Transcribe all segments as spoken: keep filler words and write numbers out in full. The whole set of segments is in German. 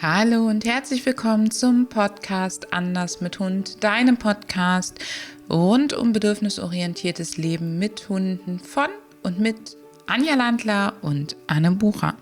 Hallo und herzlich willkommen zum Podcast Anders mit Hund, deinem Podcast rund um bedürfnisorientiertes Leben mit Hunden von und mit Anja Landler und Anne Bucher.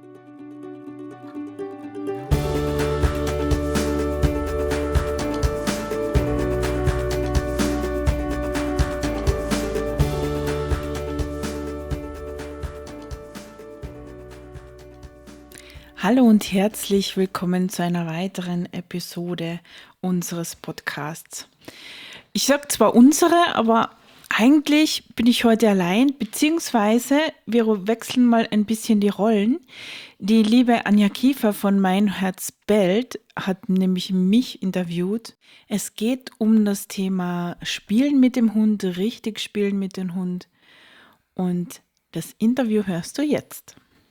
Hallo und herzlich willkommen zu einer weiteren Episode unseres Podcasts. Ich sage zwar unsere, aber eigentlich bin ich heute allein, beziehungsweise wir wechseln mal ein bisschen die Rollen. Die liebe Anja Kiefer von Mein Herz bellt hat nämlich mich interviewt. Es geht um das Thema Spielen mit dem Hund, richtig spielen mit dem Hund. Und das Interview hörst du jetzt.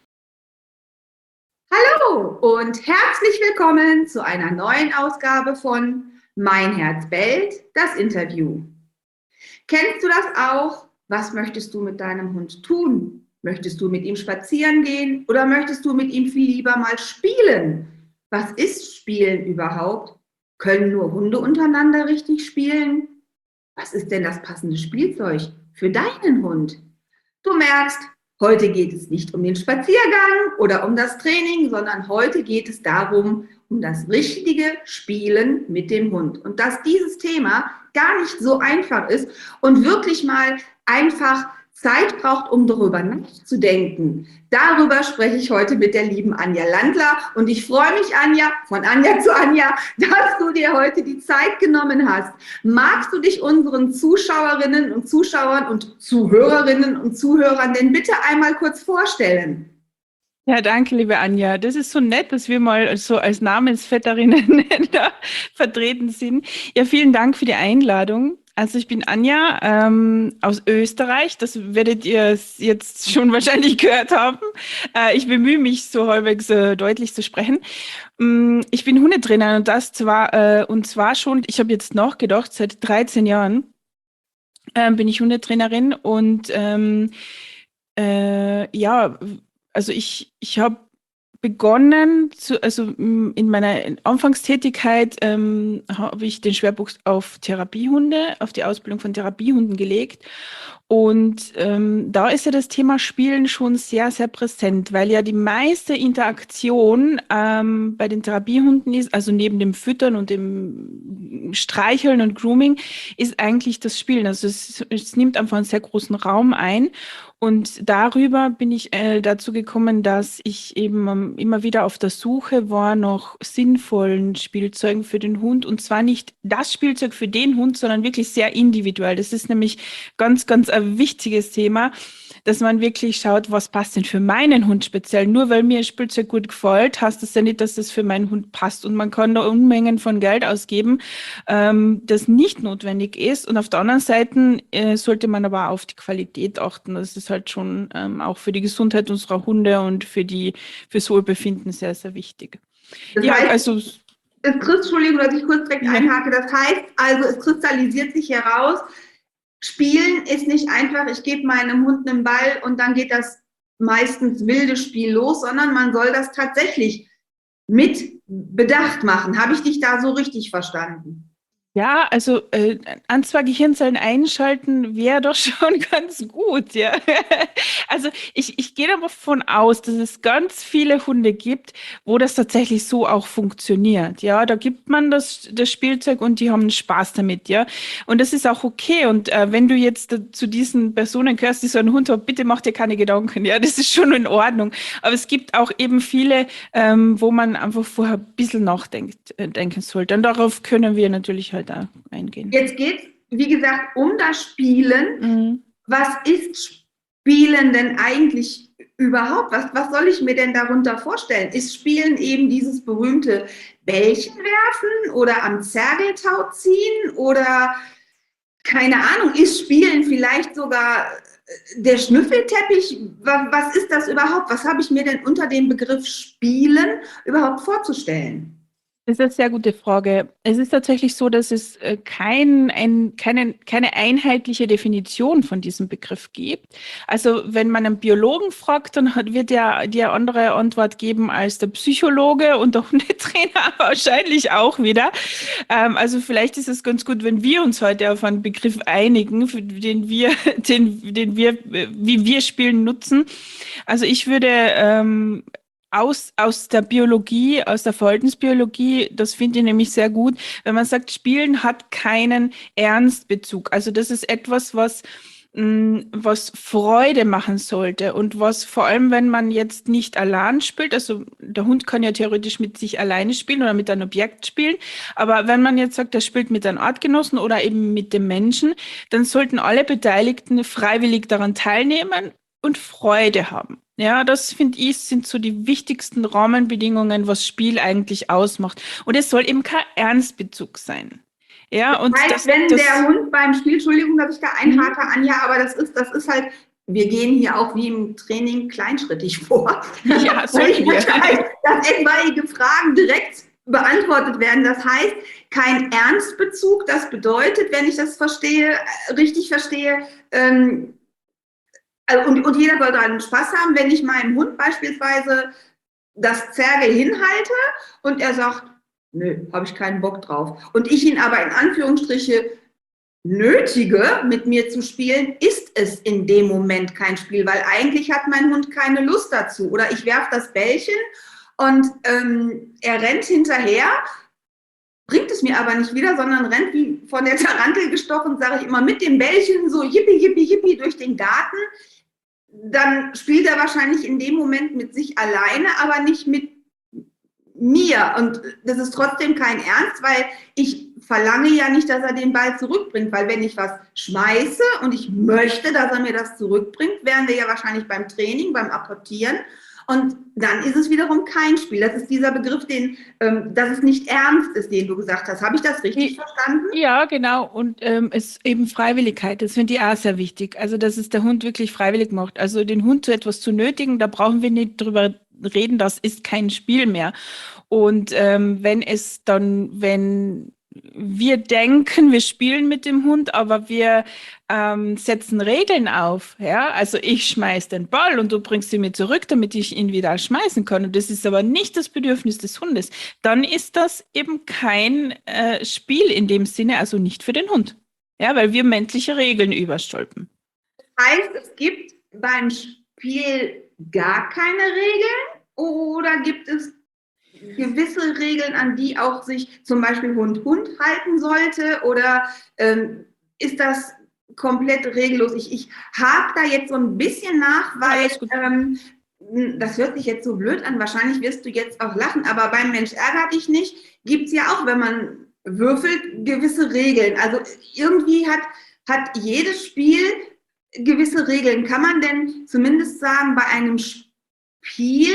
Hallo und herzlich willkommen zu einer neuen Ausgabe von Mein Herz bellt, das Interview. Kennst du das auch? Was möchtest du mit deinem Hund tun? Möchtest du mit ihm spazieren gehen oder möchtest du mit ihm viel lieber mal spielen? Was ist Spielen überhaupt? Können nur Hunde untereinander richtig spielen? Was ist denn das passende Spielzeug für deinen Hund? Du merkst, heute geht es nicht um den Spaziergang oder um das Training, sondern heute geht es darum, um das richtige Spielen mit dem Hund. Und dass dieses Thema gar nicht so einfach ist und wirklich mal einfach Zeit braucht, um darüber nachzudenken. Darüber spreche ich heute mit der lieben Anja Landler. Und ich freue mich, Anja, von Anja zu Anja, dass du dir heute die Zeit genommen hast. Magst du dich unseren Zuschauerinnen und Zuschauern und Zuhörerinnen und Zuhörern denn bitte einmal kurz vorstellen? Ja, danke, liebe Anja. Das ist so nett, dass wir mal so als Namensvetterinnen da vertreten sind. Ja, vielen Dank für die Einladung. Also ich bin Anja ähm, aus Österreich. Das werdet ihr jetzt schon wahrscheinlich gehört haben. Äh, ich bemühe mich, so halbwegs äh, deutlich zu sprechen. Ähm, ich bin Hundetrainerin und das zwar äh, und zwar schon. Ich habe jetzt nachgedacht, seit dreizehn Jahren äh, bin ich Hundetrainerin und ähm, äh, ja. Also ich, ich habe begonnen, zu, also in meiner Anfangstätigkeit ähm, habe ich den Schwerpunkt auf Therapiehunde, auf die Ausbildung von Therapiehunden gelegt. Und ähm, da ist ja das Thema Spielen schon sehr, sehr präsent, weil ja die meiste Interaktion ähm, bei den Therapiehunden ist, also neben dem Füttern und dem Streicheln und Grooming, ist eigentlich das Spielen. Also es, es nimmt einfach einen sehr großen Raum ein. Und darüber bin ich äh, dazu gekommen, dass ich eben ähm, immer wieder auf der Suche war nach sinnvollen Spielzeugen für den Hund. Und zwar nicht das Spielzeug für den Hund, sondern wirklich sehr individuell. Das ist nämlich ganz, ganz ein wichtiges Thema, dass man wirklich schaut, was passt denn für meinen Hund speziell. Nur weil mir ein Spielzeug gut gefällt, heißt das ja nicht, dass das für meinen Hund passt. Und man kann da Unmengen von Geld ausgeben, ähm, das nicht notwendig ist. Und auf der anderen Seite äh, sollte man aber auf die Qualität achten. Das ist halt schon ähm, auch für die Gesundheit unserer Hunde und für die fürs Wohlbefinden sehr, sehr wichtig. Das ja, heißt, also es, Entschuldigung, dass ich kurz direkt Ja. einhake. Das heißt also, es kristallisiert sich heraus, Spielen ist nicht einfach, ich gebe meinem Hund einen Ball und dann geht das meistens wilde Spiel los, sondern man soll das tatsächlich mit Bedacht machen. Habe ich dich da so richtig verstanden? Ja, also äh, ein, zwei Gehirnzellen einschalten wäre doch schon ganz gut, ja. Also ich, ich gehe davon aus, dass es ganz viele Hunde gibt, wo das tatsächlich so auch funktioniert. Ja, da gibt man das, das Spielzeug und die haben Spaß damit, ja. Und das ist auch okay. Und äh, wenn du jetzt äh, zu diesen Personen gehörst, die so einen Hund haben, bitte mach dir keine Gedanken, ja, das ist schon in Ordnung. Aber es gibt auch eben viele, ähm, wo man einfach vorher ein bisschen nachdenkt, äh, denken sollte. Und darauf können wir natürlich halt da eingehen. Jetzt geht es, wie gesagt, um das Spielen. Mhm. Was ist Spielen denn eigentlich überhaupt? Was, was soll ich mir denn darunter vorstellen? Ist Spielen eben dieses berühmte Bällchen werfen oder am Zergeltau ziehen oder keine Ahnung, ist Spielen vielleicht sogar der Schnüffelteppich? Was ist das überhaupt? Was habe ich mir denn unter dem Begriff Spielen überhaupt vorzustellen? Das ist eine sehr gute Frage. Es ist tatsächlich so, dass es äh, kein, ein, keine, keine einheitliche Definition von diesem Begriff gibt. Also wenn man einen Biologen fragt, dann hat, wird er die eine andere Antwort geben als der Psychologe und der Hundetrainer wahrscheinlich auch wieder. Ähm, also vielleicht ist es ganz gut, wenn wir uns heute auf einen Begriff einigen, für den wir, den, den wir, äh, wie wir Spielen nutzen. Also ich würde ähm, aus, aus der Biologie, aus der Verhaltensbiologie, das finde ich nämlich sehr gut, wenn man sagt, Spielen hat keinen Ernstbezug. Also das ist etwas, was mh, was Freude machen sollte und was vor allem, wenn man jetzt nicht allein spielt, also der Hund kann ja theoretisch mit sich alleine spielen oder mit einem Objekt spielen, aber wenn man jetzt sagt, er spielt mit einem Artgenossen oder eben mit dem Menschen, dann sollten alle Beteiligten freiwillig daran teilnehmen und Freude haben. Ja, das finde ich, sind so die wichtigsten Rahmenbedingungen, was Spiel eigentlich ausmacht. Und es soll eben kein Ernstbezug sein. Ja, und Heißt, das, wenn das, der Hund beim Spiel, Entschuldigung, dass ich da Mhm. einhake, Anja, aber das ist, das ist halt, wir gehen hier auch wie im Training kleinschrittig vor. ja, sollten wir. Das heißt, dass etwaige Fragen direkt beantwortet werden. Das heißt, kein Ernstbezug. Das bedeutet, wenn ich das verstehe, richtig verstehe, ähm, also und, und jeder soll daran Spaß haben, wenn ich meinem Hund beispielsweise das Zerge hinhalte und er sagt, nö, habe ich keinen Bock drauf. Und ich ihn aber in Anführungsstriche nötige, mit mir zu spielen, ist es in dem Moment kein Spiel, weil eigentlich hat mein Hund keine Lust dazu. Oder ich werfe das Bällchen und ähm, er rennt hinterher, bringt es mir aber nicht wieder, sondern rennt wie von der Tarantel gestochen, sage ich immer, mit dem Bällchen so yippie, yippie, yippie durch den Garten. Dann spielt er wahrscheinlich in dem Moment mit sich alleine, aber nicht mit mir. Und das ist trotzdem kein Ernst, weil ich verlange ja nicht, dass er den Ball zurückbringt, weil wenn ich was schmeiße und ich möchte, dass er mir das zurückbringt, wären wir ja wahrscheinlich beim Training, beim Apportieren. Und dann ist es wiederum kein Spiel. Das ist dieser Begriff, den, ähm, dass es nicht ernst ist, den du gesagt hast. Habe ich das richtig verstanden? Ja, genau. Und ähm, es eben Freiwilligkeit, das finde ich auch sehr wichtig. Also, dass es der Hund wirklich freiwillig macht. Also den Hund zu etwas zu nötigen, da brauchen wir nicht drüber reden, das ist kein Spiel mehr. Und ähm, wenn es dann, wenn wir denken, wir spielen mit dem Hund, aber wir ähm, setzen Regeln auf. Ja? Also ich schmeiß den Ball und du bringst ihn mir zurück, damit ich ihn wieder schmeißen kann. Und das ist aber nicht das Bedürfnis des Hundes. Dann ist das eben kein äh, Spiel in dem Sinne, also nicht für den Hund. Ja, weil wir menschliche Regeln überstülpen. Das heißt, es gibt beim Spiel gar keine Regeln oder gibt es gewisse Regeln, an die auch sich zum Beispiel Hund-Hund halten sollte? Oder ähm, ist das komplett regellos? Ich, ich hake da jetzt so ein bisschen nach, weil ähm, das hört sich jetzt so blöd an. Wahrscheinlich wirst du jetzt auch lachen, aber beim Mensch ärgert dich nicht gibt es ja auch, wenn man würfelt, gewisse Regeln. Also irgendwie hat, hat jedes Spiel gewisse Regeln. Kann man denn zumindest sagen, bei einem Spiel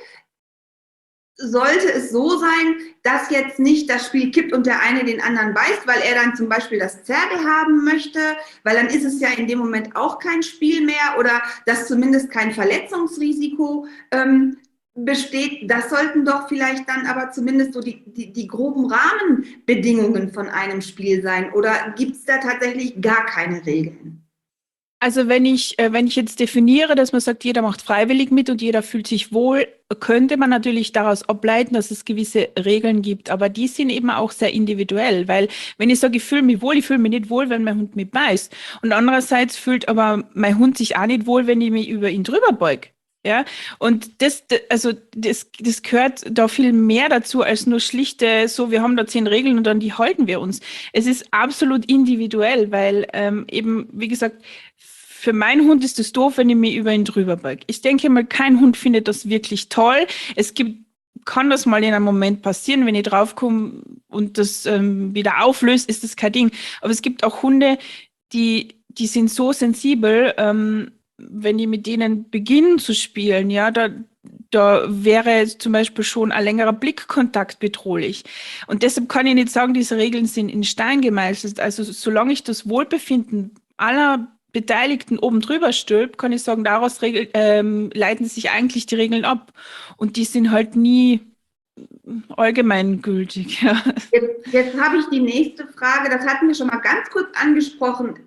sollte es so sein, dass jetzt nicht das Spiel kippt und der eine den anderen beißt, weil er dann zum Beispiel das Zerge haben möchte, weil dann ist es ja in dem Moment auch kein Spiel mehr oder dass zumindest kein Verletzungsrisiko ähm, besteht. Das sollten doch vielleicht dann aber zumindest so die, die, die groben Rahmenbedingungen von einem Spiel sein. Oder gibt es da tatsächlich gar keine Regeln? Also wenn ich, äh, wenn ich jetzt definiere, dass man sagt, jeder macht freiwillig mit und jeder fühlt sich wohl, könnte man natürlich daraus ableiten, dass es gewisse Regeln gibt. Aber die sind eben auch sehr individuell, weil wenn ich sage, ich fühle mich wohl, ich fühle mich nicht wohl, wenn mein Hund mich beißt. Und andererseits fühlt aber mein Hund sich auch nicht wohl, wenn ich mich über ihn drüber beug. Ja, und das, also das, das gehört da viel mehr dazu als nur schlichte, so wir haben da zehn Regeln und an die halten wir uns. Es ist absolut individuell, weil ähm, eben, wie gesagt, für meinen Hund ist es doof, wenn ich mich über ihn drüber beug. Ich denke mal, kein Hund findet das wirklich toll. Es gibt, kann das mal in einem Moment passieren, wenn ich draufkomme und das ähm, wieder auflöst, ist das kein Ding. Aber es gibt auch Hunde, die, die sind so sensibel, ähm, wenn die mit denen beginnen zu spielen, ja, da, da wäre zum Beispiel schon ein längerer Blickkontakt bedrohlich. Und deshalb kann ich nicht sagen, diese Regeln sind in Stein gemeißelt. Also solange ich das Wohlbefinden aller Beteiligten oben drüber stülpt, kann ich sagen, daraus regel, ähm, leiten sich eigentlich die Regeln ab. Und die sind halt nie allgemeingültig. Ja. Jetzt, jetzt habe ich die nächste Frage, das hatten wir schon mal ganz kurz angesprochen.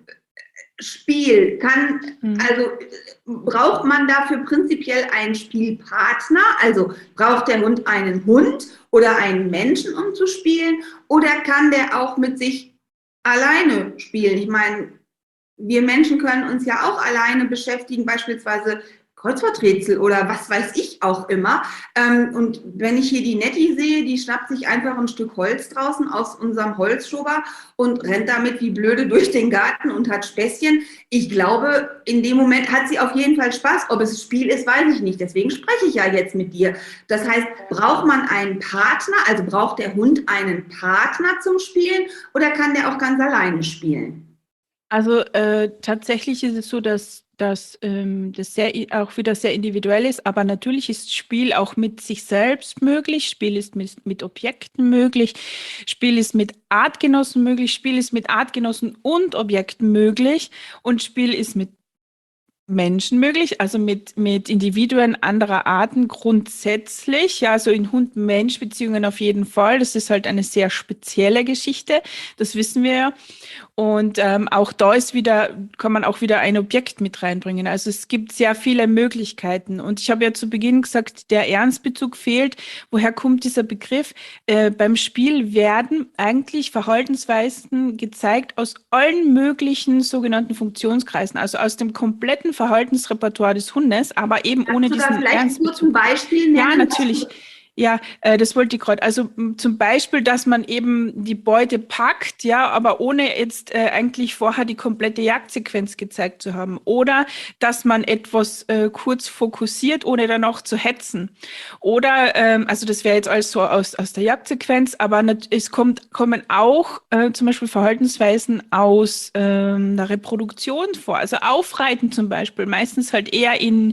Spiel kann, Hm. also braucht man dafür prinzipiell einen Spielpartner? Also braucht der Hund einen Hund oder einen Menschen, um zu spielen? Oder kann der auch mit sich alleine spielen? Ich meine, wir Menschen können uns ja auch alleine beschäftigen, beispielsweise Kreuzworträtsel oder was weiß ich auch immer. Und wenn ich hier die Netti sehe, die schnappt sich einfach ein Stück Holz draußen aus unserem Holzschober und rennt damit wie blöde durch den Garten und hat Späßchen. Ich glaube, in dem Moment hat sie auf jeden Fall Spaß. Ob es Spiel ist, weiß ich nicht. Deswegen spreche ich ja jetzt mit dir. Das heißt, braucht man einen Partner, also braucht der Hund einen Partner zum Spielen oder kann der auch ganz alleine spielen? Also äh, tatsächlich ist es so, dass, dass ähm, das sehr, auch wieder sehr individuell ist, aber natürlich ist Spiel auch mit sich selbst möglich, Spiel ist mit, mit Objekten möglich, Spiel ist mit Artgenossen möglich, Spiel ist mit Artgenossen und Objekten möglich und Spiel ist mit Menschen möglich, also mit, mit Individuen anderer Arten grundsätzlich, ja, also in Hund-Mensch-Beziehungen auf jeden Fall. Das ist halt eine sehr spezielle Geschichte, das wissen wir ja. Und ähm, auch da ist wieder, kann man auch wieder ein Objekt mit reinbringen. Also es gibt sehr viele Möglichkeiten. Und ich habe ja zu Beginn gesagt, der Ernstbezug fehlt. Woher kommt dieser Begriff? Äh, beim Spiel werden eigentlich Verhaltensweisen gezeigt aus allen möglichen sogenannten Funktionskreisen, also aus dem kompletten Verhaltensrepertoire des Hundes, aber eben Kannst ohne du da diesen vielleicht Ernstbezug. kurz ein Beispiel nennen? Ja, natürlich. Ja, äh, das wollte ich gerade. Also m, zum Beispiel, dass man eben die Beute packt, ja, aber ohne jetzt äh, eigentlich vorher die komplette Jagdsequenz gezeigt zu haben. Oder dass man etwas äh, kurz fokussiert, ohne dann auch zu hetzen. Oder, ähm, also das wäre jetzt alles so aus, aus der Jagdsequenz, aber nat- es kommt, kommen auch äh, zum Beispiel Verhaltensweisen aus ähm, der Reproduktion vor. Also Aufreiten zum Beispiel, meistens halt eher in,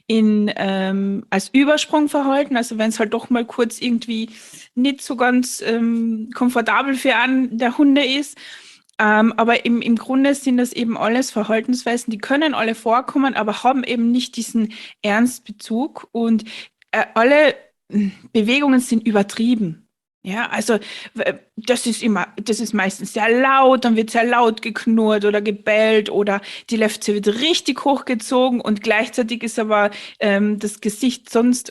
in ähm, als Übersprungverhalten, also wenn es halt doch mal kurz irgendwie nicht so ganz ähm, komfortabel für einen der Hunde ist. Ähm, aber im, im Grunde sind das eben alles Verhaltensweisen, die können alle vorkommen, aber haben eben nicht diesen Ernstbezug und äh, alle äh, Bewegungen sind übertrieben. Ja, also w- das ist immer, das ist meistens sehr laut, dann wird sehr laut geknurrt oder gebellt oder die Lefze wird richtig hochgezogen und gleichzeitig ist aber ähm, das Gesicht sonst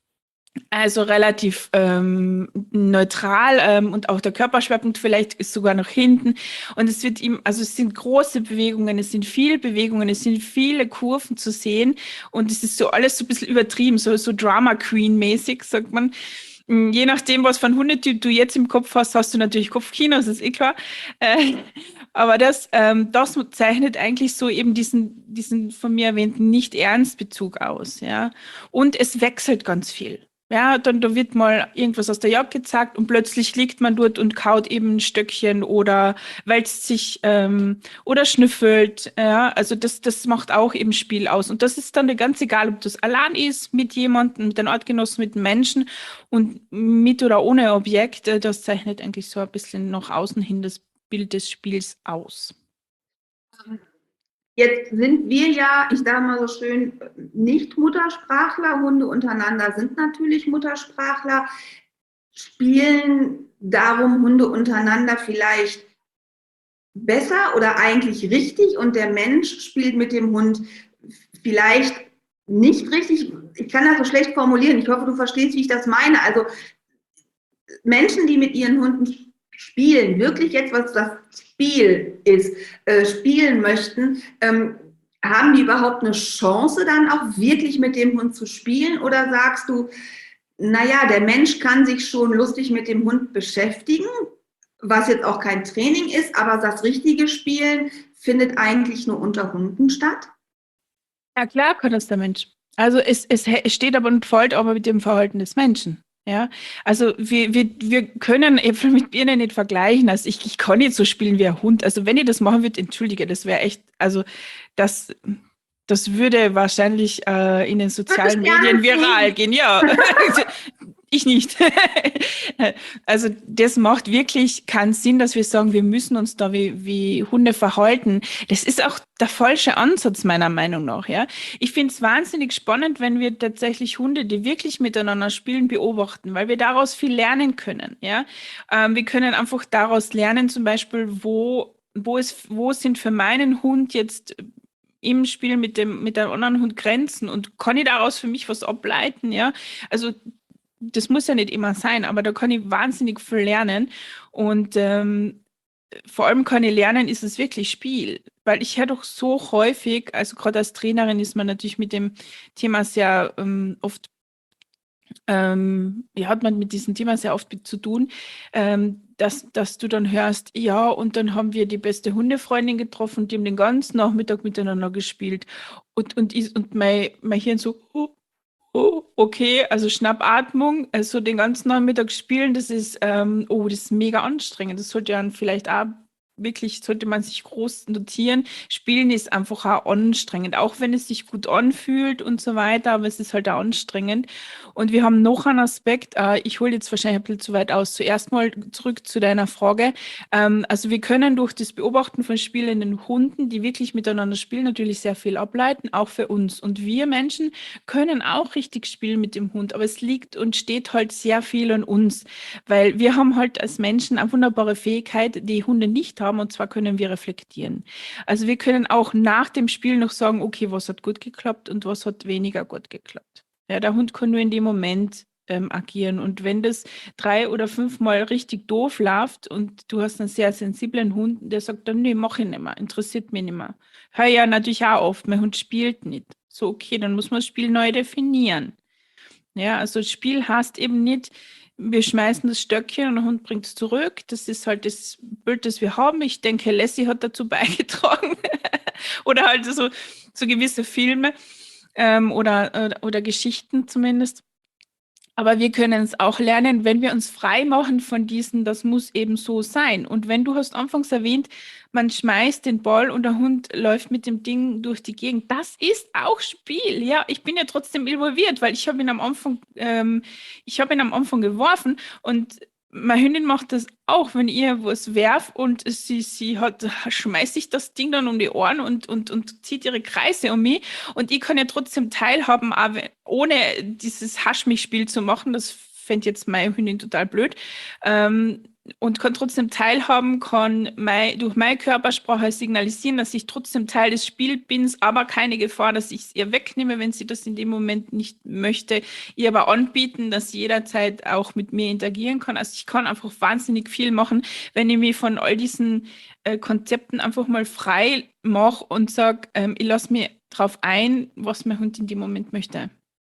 also relativ ähm, neutral ähm, und auch der Körperschwerpunkt vielleicht ist sogar noch hinten. Und es wird ihm, also es sind große Bewegungen, es sind viele Bewegungen, es sind viele Kurven zu sehen und es ist so alles so ein bisschen übertrieben, so, so Drama Queen-mäßig, sagt man. Mm, Je nachdem, was für ein Hundetyp du jetzt im Kopf hast, hast du natürlich Kopfkino, das ist eh klar. Äh, aber das, ähm, das zeichnet eigentlich so eben diesen, diesen von mir erwähnten Nicht-Ernst-Bezug aus, ja. Und es wechselt ganz viel. Ja, dann da wird mal irgendwas aus der Jagd gezeigt und plötzlich liegt man dort und kaut eben ein Stöckchen oder wälzt sich ähm, oder schnüffelt. Ja, also das, das macht auch eben Spiel aus. Und das ist dann ganz egal, ob das allein ist, mit jemandem, mit den Artgenossen, mit Menschen und mit oder ohne Objekt. äh, Das zeichnet eigentlich so ein bisschen nach außen hin das Bild des Spiels aus. Jetzt sind wir ja, ich sage mal so schön, nicht Muttersprachler. Hunde untereinander sind natürlich Muttersprachler. Spielen darum Hunde untereinander vielleicht besser oder eigentlich richtig und der Mensch spielt mit dem Hund vielleicht nicht richtig? Ich kann das so schlecht formulieren. Ich hoffe, du verstehst, wie ich das meine. Also Menschen, die mit ihren Hunden spielen, wirklich jetzt, was das Spiel ist, äh, spielen möchten, ähm, haben die überhaupt eine Chance, dann auch wirklich mit dem Hund zu spielen? Oder sagst du, naja, der Mensch kann sich schon lustig mit dem Hund beschäftigen, was jetzt auch kein Training ist, aber das richtige Spielen findet eigentlich nur unter Hunden statt? Ja, klar kann das der Mensch. Also es, es, es steht aber und fällt aber mit dem Verhalten des Menschen. Ja, also wir, wir, wir können Äpfel mit Birnen nicht vergleichen. Also ich, ich kann nicht so spielen wie ein Hund. Also wenn ich das machen würde, entschuldige, das wäre echt, also das, das würde wahrscheinlich äh, in den sozialen Medien viral gehen. Ja, Ich nicht. Also das macht wirklich keinen Sinn, dass wir sagen, wir müssen uns da wie, wie Hunde verhalten. Das ist auch der falsche Ansatz meiner Meinung nach. Ja, ich finde es wahnsinnig spannend, wenn wir tatsächlich Hunde, die wirklich miteinander spielen, beobachten, weil wir daraus viel lernen können. Ja, ähm, wir können einfach daraus lernen, zum Beispiel, wo wo ist, wo sind für meinen Hund jetzt im Spiel mit dem mit dem anderen Hund Grenzen und kann ich daraus für mich was ableiten. Ja, also das muss ja nicht immer sein, aber da kann ich wahnsinnig viel lernen. Und ähm, vor allem kann ich lernen, ist es wirklich Spiel. Weil ich höre doch so häufig, also gerade als Trainerin ist man natürlich mit dem Thema sehr ähm, oft, ähm, ja, hat man mit diesem Thema sehr oft zu tun, ähm, dass, dass du dann hörst, ja, und dann haben wir die beste Hundefreundin getroffen, die haben den ganzen Nachmittag miteinander gespielt. Und, und, ich, und mein, mein Hirn so, oh, oh, okay, also Schnappatmung, also den ganzen Nachmittag spielen, das ist, ähm, oh, das ist mega anstrengend. Das sollte ja vielleicht auch wirklich, sollte man sich groß notieren. Spielen ist einfach auch anstrengend, auch wenn es sich gut anfühlt und so weiter, aber es ist halt auch anstrengend. Und wir haben noch einen Aspekt, äh, ich hole jetzt wahrscheinlich ein bisschen zu weit aus. Zuerst mal zurück zu deiner Frage. Ähm, also wir können durch das Beobachten von spielenden Hunden, die wirklich miteinander spielen, natürlich sehr viel ableiten, auch für uns. Und wir Menschen können auch richtig spielen mit dem Hund, aber es liegt und steht halt sehr viel an uns, weil wir haben halt als Menschen eine wunderbare Fähigkeit, die Hunde nicht haben, und zwar können wir reflektieren. Also wir können auch nach dem Spiel noch sagen, okay, was hat gut geklappt und was hat weniger gut geklappt. Ja, der Hund kann nur in dem Moment ähm, agieren, und wenn das drei oder fünfmal richtig doof läuft und du hast einen sehr sensiblen Hund, der sagt dann, nee, mach ich nicht mehr, interessiert mich nicht mehr. Hör ja natürlich auch oft, mein Hund spielt nicht. So, okay, dann muss man das Spiel neu definieren. Ja, also das Spiel heißt eben nicht, wir schmeißen das Stöckchen und der Hund bringt es zurück. Das ist halt das Bild, das wir haben. Ich denke, Lassie hat dazu beigetragen. Oder halt so, so gewisse Filme ähm, oder, oder, oder Geschichten zumindest. Aber wir können es auch lernen, wenn wir uns frei machen von diesen, das muss eben so sein. Und wenn du hast anfangs erwähnt, man schmeißt den Ball und der Hund läuft mit dem Ding durch die Gegend. Das ist auch Spiel. Ja, ich bin ja trotzdem involviert, weil ich habe ihn am Anfang, ähm, ich habe ihn am Anfang geworfen, und meine Hündin macht das auch, wenn ihr was werft und sie, sie hat, schmeißt sich das Ding dann um die Ohren und, und, und zieht ihre Kreise um mich. Und ich kann ja trotzdem teilhaben, aber ohne dieses Hasch-mich-Spiel zu machen. Das fände jetzt meine Hündin total blöd. Ähm, und kann trotzdem teilhaben, kann mein, durch meine Körpersprache signalisieren, dass ich trotzdem Teil des Spiels bin, aber keine Gefahr, dass ich es ihr wegnehme, wenn sie das in dem Moment nicht möchte. Ihr aber anbieten, dass sie jederzeit auch mit mir interagieren kann. Also ich kann einfach wahnsinnig viel machen, wenn ich mich von all diesen äh, Konzepten einfach mal frei mache und sage, ähm, ich lasse mir drauf ein, was mein Hund in dem Moment möchte.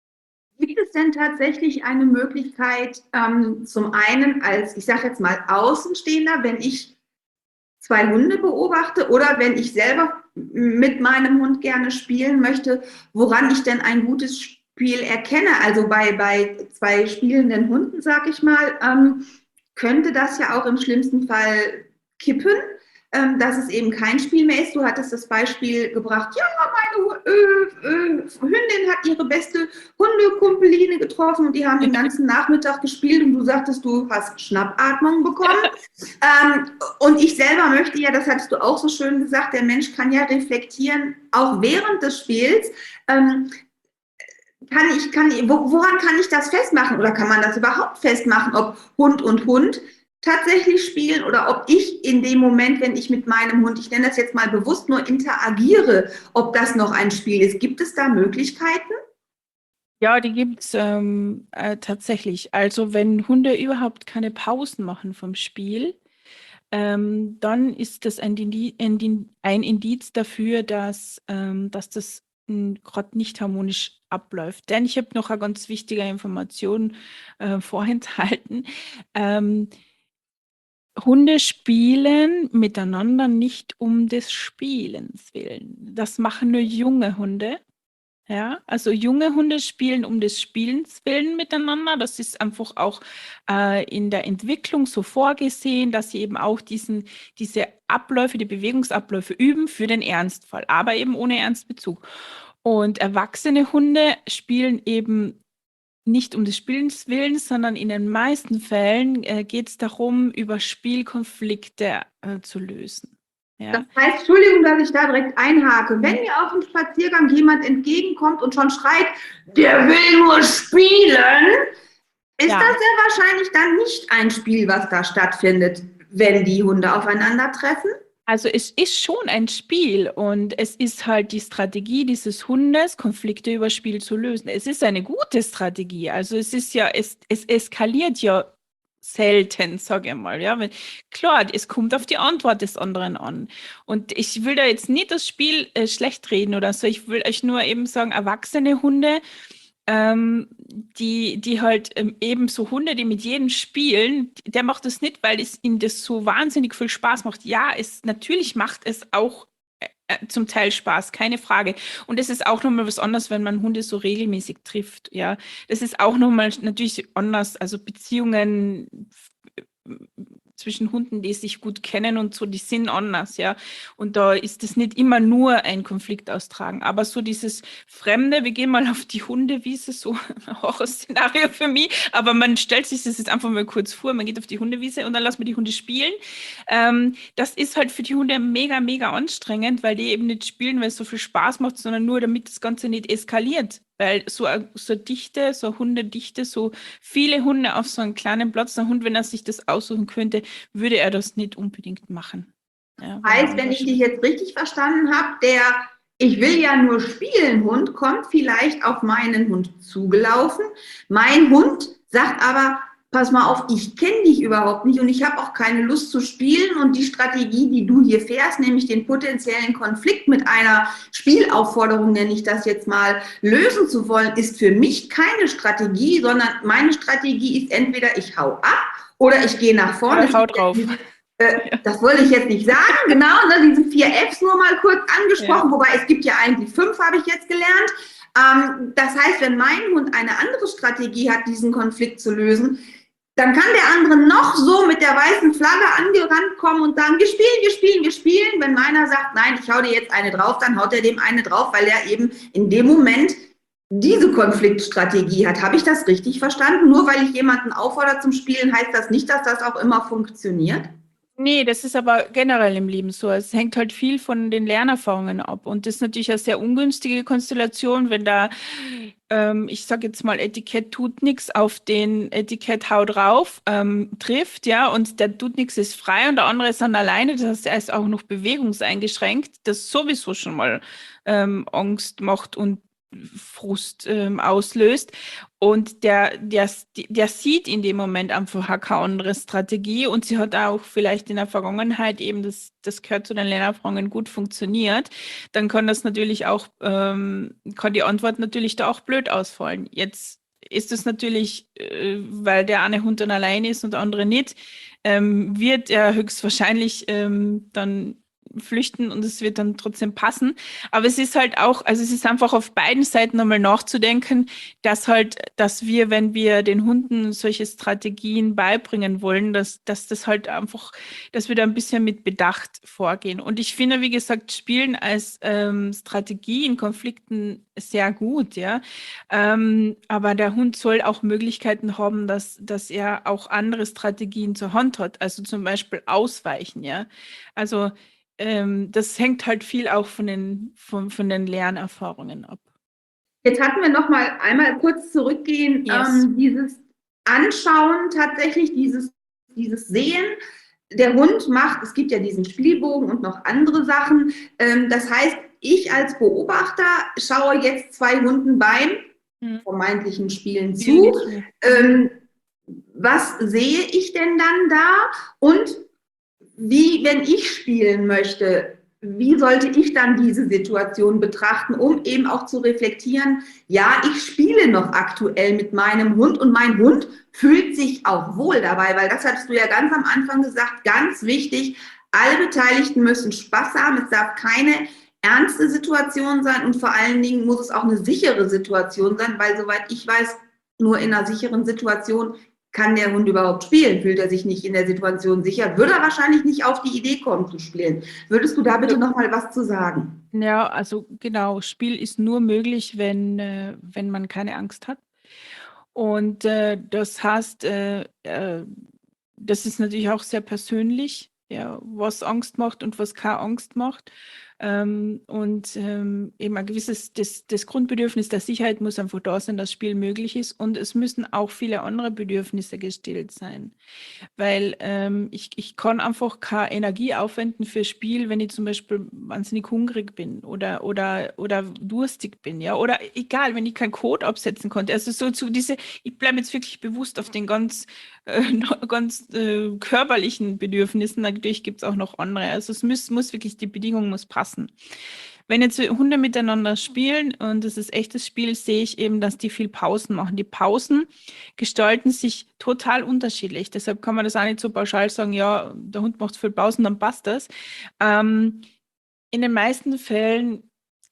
Gibt es denn tatsächlich eine Möglichkeit, ähm, zum einen als, ich sage jetzt mal, Außenstehender, wenn ich zwei Hunde beobachte oder wenn ich selber mit meinem Hund gerne spielen möchte, woran ich denn ein gutes Spiel erkenne? Also bei, bei zwei spielenden Hunden, sage ich mal, ähm, könnte das ja auch im schlimmsten Fall kippen, ähm, dass es eben kein Spiel mehr ist. Du hattest das Beispiel gebracht, ja, meine äh, äh, Hündin hat ihre beste Hundekumpeline getroffen und die haben den ganzen Nachmittag gespielt und du sagtest, du hast Schnappatmung bekommen. ähm, und ich selber möchte ja, das hattest du auch so schön gesagt, der Mensch kann ja reflektieren, auch während des Spiels. Ähm, kann ich, kann ich, woran kann ich das festmachen oder kann man das überhaupt festmachen, ob Hund und Hund tatsächlich spielen oder ob ich in dem Moment, wenn ich mit meinem Hund, ich nenne das jetzt mal bewusst nur interagiere, ob das noch ein Spiel ist. Gibt es da Möglichkeiten? Ja, die gibt es ähm, äh, tatsächlich. Also wenn Hunde überhaupt keine Pausen machen vom Spiel, ähm, dann ist das ein, Indi ein, ein Indiz dafür, dass, ähm, dass das gerade nicht harmonisch abläuft. Denn ich habe noch eine ganz wichtige Information äh, vorenthalten. Ähm, Hunde spielen miteinander nicht um des Spielens willen. Das machen nur junge Hunde. Ja, also junge Hunde spielen um des Spielens willen miteinander. Das ist einfach auch äh, in der Entwicklung so vorgesehen, dass sie eben auch diesen, diese Abläufe, die Bewegungsabläufe üben für den Ernstfall, aber eben ohne Ernstbezug. Und erwachsene Hunde spielen eben nicht um des Spielens Willens, sondern in den meisten Fällen äh, geht es darum, über Spielkonflikte äh, zu lösen. Das Ja? heißt, Entschuldigung, dass ich da direkt einhake. Wenn mir auf dem Spaziergang jemand entgegenkommt und schon schreit, der will nur spielen, ist Ja. das sehr wahrscheinlich dann nicht ein Spiel, was da stattfindet, wenn die Hunde aufeinandertreffen? Also es ist schon ein Spiel und es ist halt die Strategie dieses Hundes, Konflikte über Spiel zu lösen. Es ist eine gute Strategie. Also es ist ja, es, es eskaliert ja selten, sage ich mal. Ja, weil, klar, es kommt auf die Antwort des anderen an. Und ich will da jetzt nicht das Spiel äh, schlecht reden oder so. Ich will euch nur eben sagen, erwachsene Hunde, ähm, die, die halt ähm, eben so Hunde, die mit jedem spielen, der macht das nicht, weil es ihm das so wahnsinnig viel Spaß macht. Ja, es natürlich macht es auch äh, zum Teil Spaß, keine Frage. Und es ist auch nochmal was anderes, wenn man Hunde so regelmäßig trifft. Ja, das ist auch nochmal natürlich anders. Also Beziehungen zwischen Hunden, die sich gut kennen und so, die sind anders, ja. Und da ist es nicht immer nur ein Konflikt austragen, aber so dieses Fremde, wir gehen mal auf die Hundewiese, so ein Horrorszenario für mich, aber man stellt sich das jetzt einfach mal kurz vor, man geht auf die Hundewiese und dann lassen wir die Hunde spielen. Ähm, das ist halt für die Hunde mega, mega anstrengend, weil die eben nicht spielen, weil es so viel Spaß macht, sondern nur, damit das Ganze nicht eskaliert. Weil so eine so Dichte, so eine Hundedichte, so viele Hunde auf so einem kleinen Platz, ein Hund, wenn er sich das aussuchen könnte, würde er das nicht unbedingt machen. Ja, Heißt, wenn ich dich jetzt richtig verstanden habe, der ich will ja nur spielen Hund kommt vielleicht auf meinen Hund zugelaufen. Mein Hund sagt aber, pass mal auf, ich kenne dich überhaupt nicht und ich habe auch keine Lust zu spielen und die Strategie, die du hier fährst, nämlich den potenziellen Konflikt mit einer Spielaufforderung, nenne ich das jetzt mal, lösen zu wollen, ist für mich keine Strategie, sondern meine Strategie ist entweder ich hau ab oder ich gehe nach vorne. Oder hau drauf. Äh, das wollte ich jetzt nicht sagen, genau, ne, diese vier Fs nur mal kurz angesprochen, ja. Wobei es gibt ja eigentlich fünf, habe ich jetzt gelernt. Ähm, das heißt, wenn mein Hund eine andere Strategie hat, diesen Konflikt zu lösen, dann kann der andere noch so mit der weißen Flagge angerannt kommen und sagen, wir spielen, wir spielen, wir spielen. Wenn meiner sagt, nein, ich hau dir jetzt eine drauf, dann haut er dem eine drauf, weil er eben in dem Moment diese Konfliktstrategie hat. Habe ich das richtig verstanden? Nur weil ich jemanden auffordere zum Spielen, heißt das nicht, dass das auch immer funktioniert? Nee, das ist aber generell im Leben so. Es hängt halt viel von den Lernerfahrungen ab. Und das ist natürlich eine sehr ungünstige Konstellation, wenn da, ähm, ich sage jetzt mal, Etikett tut nichts auf den Etikett hau drauf, ähm, trifft, ja, und der tut nichts ist frei und der andere ist dann alleine. Das heißt, er ist auch noch bewegungseingeschränkt, das sowieso schon mal ähm, Angst macht und Frust ähm, auslöst. Und der, der, der sieht in dem Moment einfach keine andere Strategie und sie hat auch vielleicht in der Vergangenheit eben, das, das gehört zu den Lernerfahrungen, gut funktioniert. Dann kann das natürlich auch, ähm, kann die Antwort natürlich da auch blöd ausfallen. Jetzt ist es natürlich, äh, weil der eine Hund dann allein ist und der andere nicht, ähm, wird er höchstwahrscheinlich ähm, dann flüchten und es wird dann trotzdem passen. Aber es ist halt auch, also es ist einfach auf beiden Seiten nochmal nachzudenken, dass halt, dass wir, wenn wir den Hunden solche Strategien beibringen wollen, dass, dass das halt einfach, dass wir da ein bisschen mit Bedacht vorgehen. Und ich finde, wie gesagt, Spielen als ähm, Strategie in Konflikten sehr gut, ja. Ähm, aber der Hund soll auch Möglichkeiten haben, dass, dass er auch andere Strategien zur Hand hat. Also zum Beispiel ausweichen, ja. Also Ähm, das hängt halt viel auch von den, von, von den Lernerfahrungen ab. Jetzt hatten wir noch mal einmal kurz zurückgehen, Yes. ähm, dieses Anschauen tatsächlich, dieses, dieses Sehen. Der Hund macht, es gibt ja diesen Spielbogen und noch andere Sachen. Ähm, das heißt, ich als Beobachter schaue jetzt zwei Hunden beim hm. vermeintlichen Spielen zu. Ähm, was sehe ich denn dann da? Und wie, wenn ich spielen möchte, wie sollte ich dann diese Situation betrachten, um eben auch zu reflektieren, ja, ich spiele noch aktuell mit meinem Hund und mein Hund fühlt sich auch wohl dabei, weil das hattest du ja ganz am Anfang gesagt, ganz wichtig, alle Beteiligten müssen Spaß haben, es darf keine ernste Situation sein und vor allen Dingen muss es auch eine sichere Situation sein, weil soweit ich weiß, nur in einer sicheren Situation kann der Hund überhaupt spielen? Fühlt er sich nicht in der Situation sicher? Würde er wahrscheinlich nicht auf die Idee kommen zu spielen. Würdest du da bitte noch mal was zu sagen? Ja, also genau, Spiel ist nur möglich, wenn, äh, wenn man keine Angst hat. Und äh, das heißt, äh, äh, das ist natürlich auch sehr persönlich, ja, was Angst macht und was keine Angst macht. Ähm, und ähm, eben ein gewisses, das, das Grundbedürfnis der Sicherheit muss einfach da sein, dass Spiel möglich ist. Und es müssen auch viele andere Bedürfnisse gestillt sein. Weil ähm, ich, ich kann einfach keine Energie aufwenden für Spiel, wenn ich zum Beispiel wahnsinnig hungrig bin oder, oder, oder durstig bin, ja. Oder egal, wenn ich keinen Code absetzen konnte. Also so zu diese, ich bleibe jetzt wirklich bewusst auf den ganz, äh, ganz äh, körperlichen Bedürfnissen. Natürlich gibt es auch noch andere. Also es muss, muss wirklich, die Bedingung muss passen. Wenn jetzt Hunde miteinander spielen und es ist echtes Spiel, sehe ich eben, dass die viel Pausen machen. Die Pausen gestalten sich total unterschiedlich. Deshalb kann man das auch nicht so pauschal sagen, ja, der Hund macht viel Pausen, dann passt das. Ähm, in den meisten Fällen,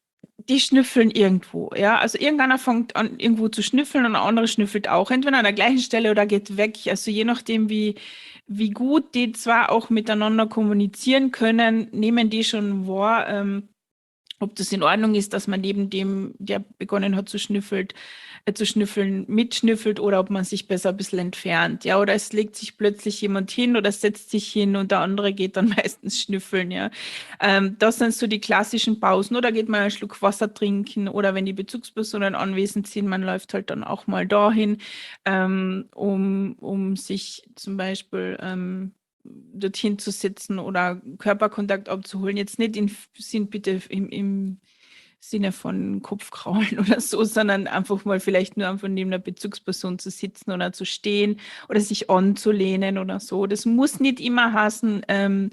die schnüffeln irgendwo, ja. Also irgendeiner fängt an, irgendwo zu schnüffeln und der andere schnüffelt auch. Entweder an der gleichen Stelle oder geht weg. Also je nachdem, wie, wie gut die zwar auch miteinander kommunizieren können, nehmen die schon wahr, ähm, ob das in Ordnung ist, dass man neben dem, der begonnen hat zu schnüffelt, äh, zu schnüffeln, mitschnüffelt oder ob man sich besser ein bisschen entfernt. Ja, oder es legt sich plötzlich jemand hin oder setzt sich hin und der andere geht dann meistens schnüffeln. Ja, ähm, das sind so die klassischen Pausen. Oder geht man einen Schluck Wasser trinken oder wenn die Bezugspersonen anwesend sind, man läuft halt dann auch mal dahin, ähm, um, um sich zum Beispiel ähm, dorthin zu sitzen oder Körperkontakt abzuholen. Jetzt nicht in sind bitte im, im Sinne von Kopfkraulen oder so, sondern einfach mal vielleicht nur einfach neben einer Bezugsperson zu sitzen oder zu stehen oder sich anzulehnen oder so. Das muss nicht immer heißen, ähm,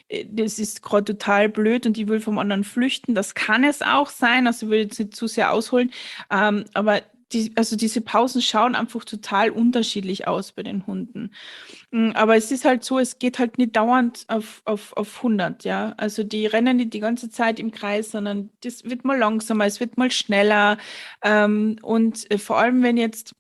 das ist gerade total blöd und die will vom anderen flüchten. Das kann es auch sein, also ich will jetzt nicht zu sehr ausholen, ähm, aber die, also diese Pausen schauen einfach total unterschiedlich aus bei den Hunden. Mm, Aber es ist halt so, es geht halt nicht dauernd auf, auf, auf hundert, ja. Also die rennen nicht die ganze Zeit im Kreis, sondern das wird mal langsamer, es wird mal schneller. Ähm, und äh, vor allem, wenn jetzt,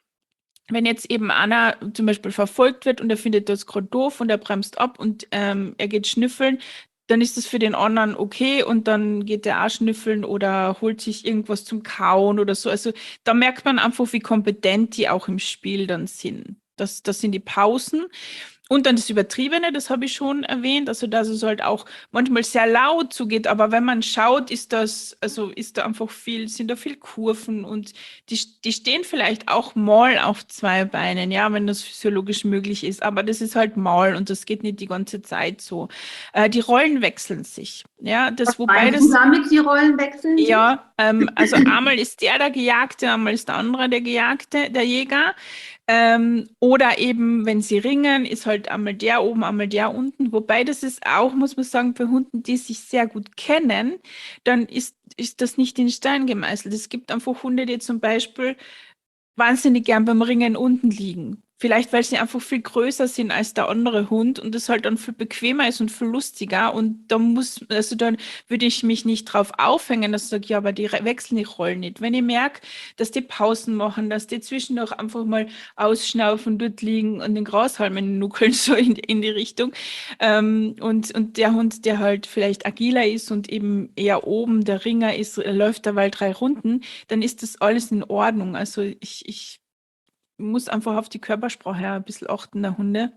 wenn jetzt eben einer zum Beispiel verfolgt wird und er findet das gerade doof und er bremst ab und ähm, er geht schnüffeln, dann ist das für den anderen okay und dann geht er auch schnüffeln oder holt sich irgendwas zum Kauen oder so. Also da merkt man einfach, wie kompetent die auch im Spiel dann sind. Das, das sind die Pausen. Und dann das Übertriebene, das habe ich schon erwähnt, also dass es halt auch manchmal sehr laut zugeht, aber wenn man schaut, ist das, also ist da einfach viel, sind da viel Kurven und die, die stehen vielleicht auch mal auf zwei Beinen, ja, wenn das physiologisch möglich ist, aber das ist halt mal und das geht nicht die ganze Zeit so. Äh, die Rollen wechseln sich, ja, das, Was wobei meinst du das, damit, die Rollen wechseln sich? ja, ähm, also einmal ist der der Gejagte, einmal ist der andere der Gejagte, der Jäger. Ähm, oder eben, wenn sie ringen, ist halt einmal der oben, einmal der unten. Wobei das ist auch, muss man sagen, für Hunden, die sich sehr gut kennen, dann ist, ist das nicht in Stein gemeißelt. Es gibt einfach Hunde, die zum Beispiel wahnsinnig gern beim Ringen unten liegen. Vielleicht, weil sie einfach viel größer sind als der andere Hund und es halt dann viel bequemer ist und viel lustiger. Und da muss, also dann würde ich mich nicht drauf aufhängen, dass ich sage, ja, aber die re- wechseln die Rollen nicht. Wenn ich merke, dass die Pausen machen, dass die zwischendurch einfach mal ausschnaufen, dort liegen und den Grashalmen nuckeln, so in, in die Richtung. Ähm, und, und der Hund, der halt vielleicht agiler ist und eben eher oben der Ringer ist, äh, läuft derweil drei Runden, dann ist das alles in Ordnung. Also ich, ich muss einfach auf die Körpersprache ein bisschen achten der Hunde,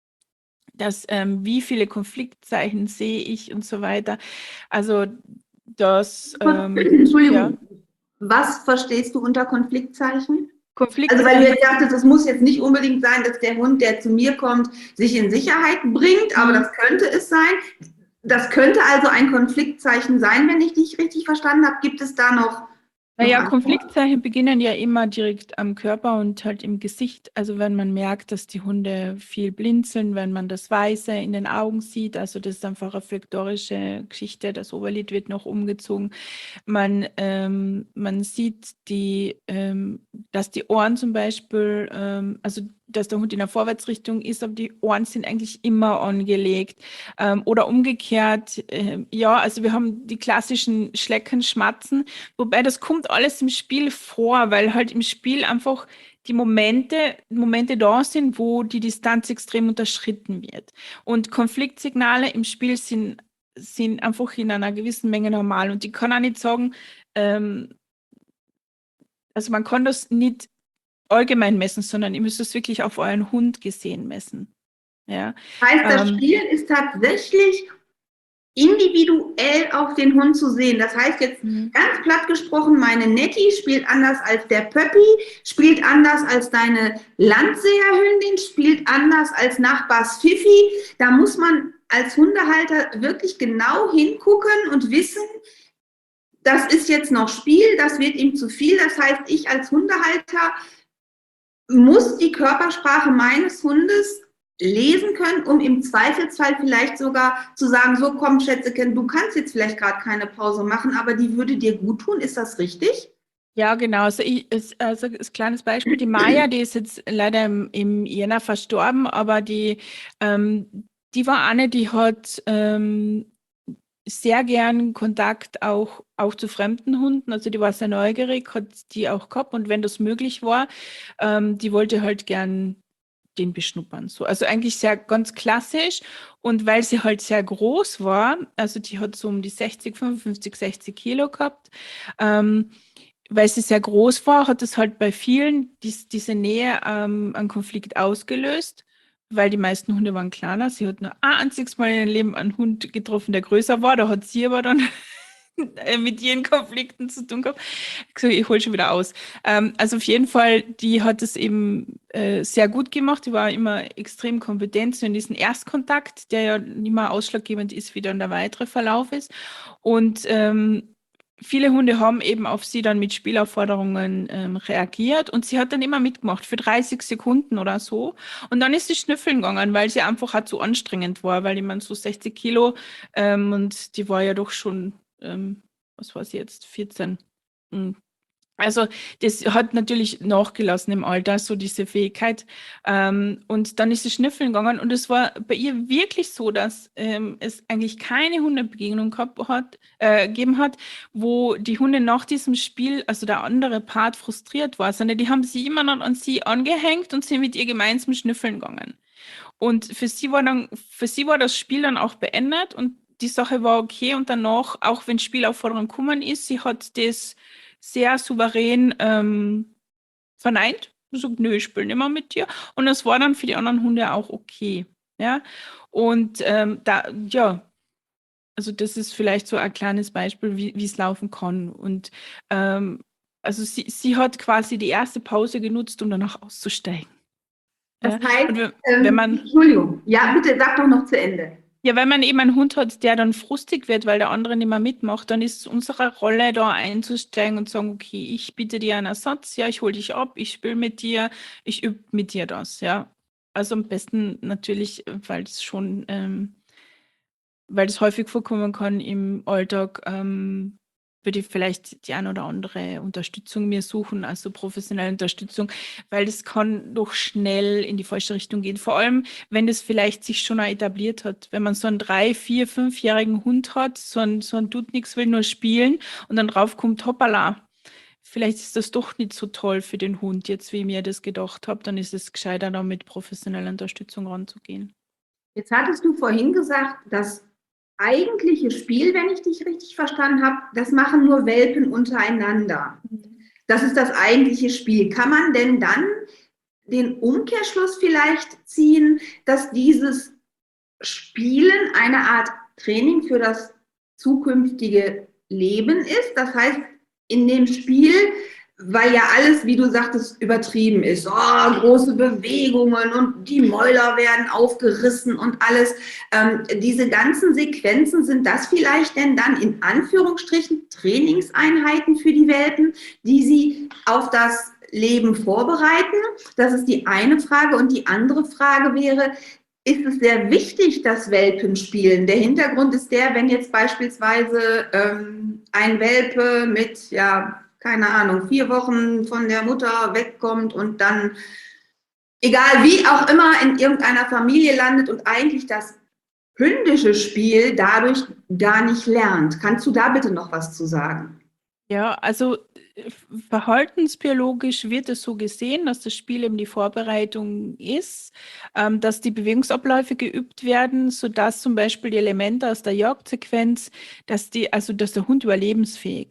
dass ähm, wie viele Konfliktzeichen sehe ich und so weiter. Also das, ähm, ja, Entschuldigung, was verstehst du unter Konfliktzeichen? Also weil du Konfliktzeichen. jetzt sagtest, es muss jetzt nicht unbedingt sein, dass der Hund, der zu mir kommt, sich in Sicherheit bringt, aber Mhm. das könnte es sein. Das könnte also ein Konfliktzeichen sein, wenn ich dich richtig verstanden habe. Gibt es da noch, noch Naja, Antworten? Konfliktzeichen beginnen ja immer direkt am Körper und halt im Gesicht. Also wenn man merkt, dass die Hunde viel blinzeln, wenn man das Weiße in den Augen sieht, also das ist einfach eine reflektorische Geschichte, das Oberlid wird noch umgezogen. Man, ähm, man sieht, die, ähm, dass die Ohren zum Beispiel, ähm, also dass der Hund in der Vorwärtsrichtung ist, aber die Ohren sind eigentlich immer angelegt. Ähm, oder umgekehrt, äh, ja, also wir haben die klassischen Schlecken, Schmatzen, wobei das kommt alles im Spiel vor, weil halt im Spiel einfach die Momente, Momente da sind, wo die Distanz extrem unterschritten wird. Und Konfliktsignale im Spiel sind sind einfach in einer gewissen Menge normal. Und ich kann auch nicht sagen, ähm, also man kann das nicht allgemein messen, sondern ihr müsst es wirklich auf euren Hund gesehen messen. Ja. Heißt, das Ähm, Spielen ist tatsächlich individuell auf den Hund zu sehen. Das heißt jetzt Mhm. ganz platt gesprochen, meine Nettie spielt anders als der Pöppi, spielt anders als deine Landseherhündin, spielt anders als Nachbars Fifi. Da muss man als Hundehalter wirklich genau hingucken und wissen, das ist jetzt noch Spiel, das wird ihm zu viel. Das heißt, ich als Hundehalter muss die Körpersprache meines Hundes lesen können, um im Zweifelsfall vielleicht sogar zu sagen, so komm Schätzchen, du kannst jetzt vielleicht gerade keine Pause machen, aber die würde dir gut tun. Ist das richtig? Ja, genau. Also, ich, ist, also als kleines Beispiel, die Maya, die ist jetzt leider im, im Jänner verstorben, aber die, ähm, die war eine, die hat ähm, sehr gern Kontakt auch, auch zu fremden Hunden. Also die war sehr neugierig, hat die auch gehabt und wenn das möglich war, ähm, die wollte halt gern den beschnuppern. So. Also eigentlich sehr ganz klassisch und weil sie halt sehr groß war, also die hat so um die sechzig, fünfundfünfzig, sechzig Kilo gehabt, ähm, weil sie sehr groß war, hat es halt bei vielen dies, diese Nähe ähm, einen Konflikt ausgelöst, weil die meisten Hunde waren kleiner. Sie hat nur ein einziges Mal in ihrem Leben einen Hund getroffen, der größer war. Da hat sie aber dann mit ihren Konflikten zu tun gehabt. So, ich hole schon wieder aus. Ähm, also auf jeden Fall, die hat es eben äh, sehr gut gemacht. Die war immer extrem kompetent so in diesem Erstkontakt, der ja nicht mehr ausschlaggebend ist, wie dann der weitere Verlauf ist. Und ähm, viele Hunde haben eben auf sie dann mit Spielaufforderungen ähm, reagiert und sie hat dann immer mitgemacht für dreißig Sekunden oder so. Und dann ist sie schnüffeln gegangen, weil sie einfach halt zu anstrengend war, weil ich meine, so sechzig Kilo ähm, und die war ja doch schon, ähm, was war sie jetzt, vierzehn. Mhm. Also das hat natürlich nachgelassen im Alter, so diese Fähigkeit. Ähm, und dann ist sie schnüffeln gegangen und es war bei ihr wirklich so, dass ähm, es eigentlich keine Hundebegegnung gehabt hat, äh, gegeben hat, wo die Hunde nach diesem Spiel, also der andere Part frustriert war, sondern die haben sie immer noch an sie angehängt und sind mit ihr gemeinsam schnüffeln gegangen. Und für sie war dann, für sie war das Spiel dann auch beendet und die Sache war okay und danach, auch wenn Spielaufforderung gekommen ist, sie hat das sehr souverän ähm, verneint. So, nö, ich spiele nicht mehr mit dir. Und das war dann für die anderen Hunde auch okay. Ja. Und ähm, da, ja, also das ist vielleicht so ein kleines Beispiel, wie wie es laufen kann. Und ähm, also sie, sie hat quasi die erste Pause genutzt, um danach auszusteigen. Das Ja. heißt, Und wenn, wenn ähm, man Entschuldigung, ja, bitte sag doch noch zu Ende. Ja, wenn man eben einen Hund hat, der dann frustig wird, weil der andere nicht mehr mitmacht, dann ist es unsere Rolle, da einzusteigen und sagen, okay, ich biete dir einen Ersatz, ja, ich hole dich ab, ich spiele mit dir, ich übe mit dir das, ja. Also am besten natürlich, weil es schon, ähm, weil es häufig vorkommen kann im Alltag, ähm, würde ich vielleicht die ein oder andere Unterstützung mir suchen, also professionelle Unterstützung, weil das kann doch schnell in die falsche Richtung gehen. Vor allem, wenn das vielleicht sich schon auch etabliert hat. Wenn man so einen drei-, vier-, fünfjährigen Hund hat, so ein, so ein tut nichts, will nur spielen und dann draufkommt, hoppala, vielleicht ist das doch nicht so toll für den Hund, jetzt wie ich mir das gedacht habe, dann ist es gescheiter, da mit professioneller Unterstützung ranzugehen. Jetzt hattest du vorhin gesagt, das eigentliche Spiel, wenn ich dich richtig verstanden habe, das machen nur Welpen untereinander. Das ist das eigentliche Spiel. Kann man denn dann den Umkehrschluss vielleicht ziehen, dass dieses Spielen eine Art Training für das zukünftige Leben ist? Das heißt, in dem Spiel, weil ja alles, wie du sagtest, übertrieben ist. Oh, große Bewegungen und die Mäuler werden aufgerissen und alles. Ähm, diese ganzen Sequenzen, sind das vielleicht denn dann in Anführungsstrichen Trainingseinheiten für die Welpen, die sie auf das Leben vorbereiten? Das ist die eine Frage. Und die andere Frage wäre, ist es sehr wichtig, dass Welpen spielen? Der Hintergrund ist der, wenn jetzt beispielsweise ähm, ein Welpe mit, ja, keine Ahnung, vier Wochen von der Mutter wegkommt und dann, egal wie auch immer, in irgendeiner Familie landet und eigentlich das hündische Spiel dadurch gar nicht lernt. Kannst du da bitte noch was zu sagen? Ja, also äh, verhaltensbiologisch wird es so gesehen, dass das Spiel eben die Vorbereitung ist, ähm, dass die Bewegungsabläufe geübt werden, sodass zum Beispiel die Elemente aus der Jagdsequenz, dass die, also dass der Hund überlebensfähig ist.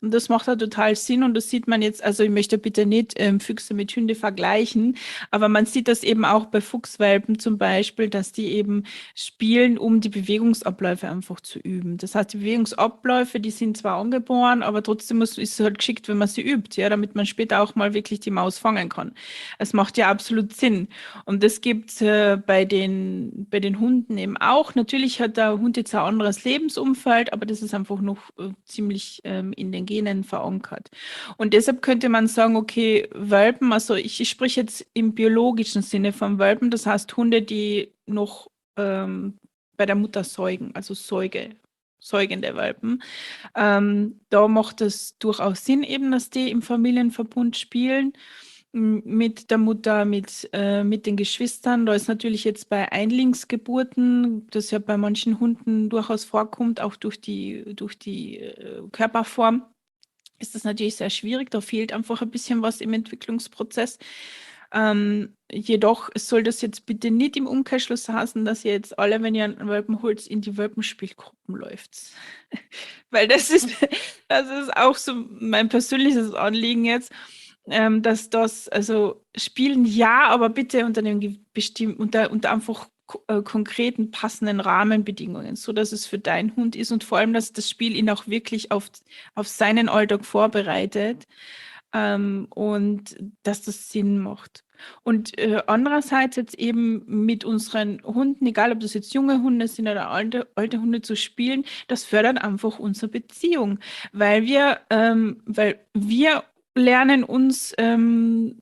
Und das macht ja total Sinn und das sieht man jetzt, also ich möchte bitte nicht ähm, Füchse mit Hunde vergleichen, aber man sieht das eben auch bei Fuchswelpen zum Beispiel, dass die eben spielen, um die Bewegungsabläufe einfach zu üben. Das heißt, die Bewegungsabläufe, die sind zwar angeboren, aber trotzdem muss, ist es halt geschickt, wenn man sie übt, ja, damit man später auch mal wirklich die Maus fangen kann. Es macht ja absolut Sinn. Und das gibt es äh, bei den, bei den Hunden eben auch. Natürlich hat der Hund jetzt ein anderes Lebensumfeld, aber das ist einfach noch äh, ziemlich ähm, in den Genen verankert. Und deshalb könnte man sagen, okay, Welpen, also ich, ich spreche jetzt im biologischen Sinne von Welpen, das heißt Hunde, die noch ähm, bei der Mutter säugen, also Säuge, säugende Welpen. Ähm, da macht es durchaus Sinn eben, dass die im Familienverbund spielen m- mit der Mutter, mit, äh, mit den Geschwistern. Da ist natürlich jetzt bei Einlingsgeburten, das ja bei manchen Hunden durchaus vorkommt, auch durch die, durch die äh, Körperform, ist das natürlich sehr schwierig. Da fehlt einfach ein bisschen was im Entwicklungsprozess. Ähm, jedoch soll das jetzt bitte nicht im Umkehrschluss heißen, dass ihr jetzt alle, wenn ihr einen Welpen holt, in die Welpenspielgruppen läuft. Weil das ist, das ist auch so mein persönliches Anliegen jetzt, ähm, dass das, also spielen ja, aber bitte unter dem bestimmten, unter, unter einfach ko- äh, konkreten, passenden Rahmenbedingungen, so dass es für deinen Hund ist und vor allem, dass das Spiel ihn auch wirklich auf, auf seinen Alltag vorbereitet, ähm, und dass das Sinn macht. Und äh, andererseits jetzt eben mit unseren Hunden, egal ob das jetzt junge Hunde sind oder alte, alte Hunde zu spielen, das fördert einfach unsere Beziehung, weil wir, ähm, weil wir lernen uns, ähm,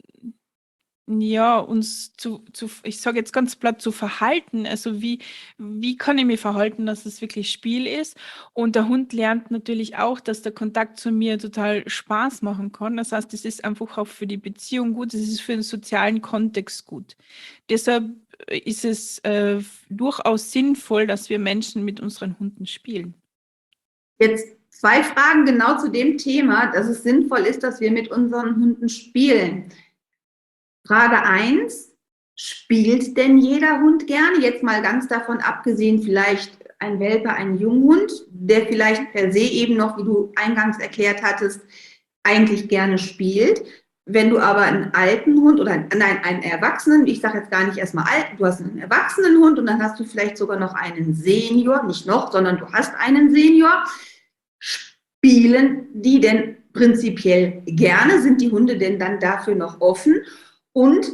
ja, uns zu, zu, ich sage jetzt ganz platt, zu verhalten. Also wie, wie kann ich mich verhalten, dass es wirklich Spiel ist? Und der Hund lernt natürlich auch, dass der Kontakt zu mir total Spaß machen kann. Das heißt, es ist einfach auch für die Beziehung gut, es ist für den sozialen Kontext gut. Deshalb ist es äh, durchaus sinnvoll, dass wir Menschen mit unseren Hunden spielen. Jetzt zwei Fragen genau zu dem Thema, dass es sinnvoll ist, dass wir mit unseren Hunden spielen. Frage eins: Spielt denn jeder Hund gerne? Jetzt mal ganz davon abgesehen, vielleicht ein Welpe, ein Junghund, der vielleicht per se eben noch, wie du eingangs erklärt hattest, eigentlich gerne spielt. Wenn du aber einen alten Hund oder nein, einen Erwachsenen, ich sage jetzt gar nicht erstmal alt, du hast einen erwachsenen Hund und dann hast du vielleicht sogar noch einen Senior, nicht noch, sondern du hast einen Senior. Spielen die denn prinzipiell gerne? Sind die Hunde denn dann dafür noch offen? Und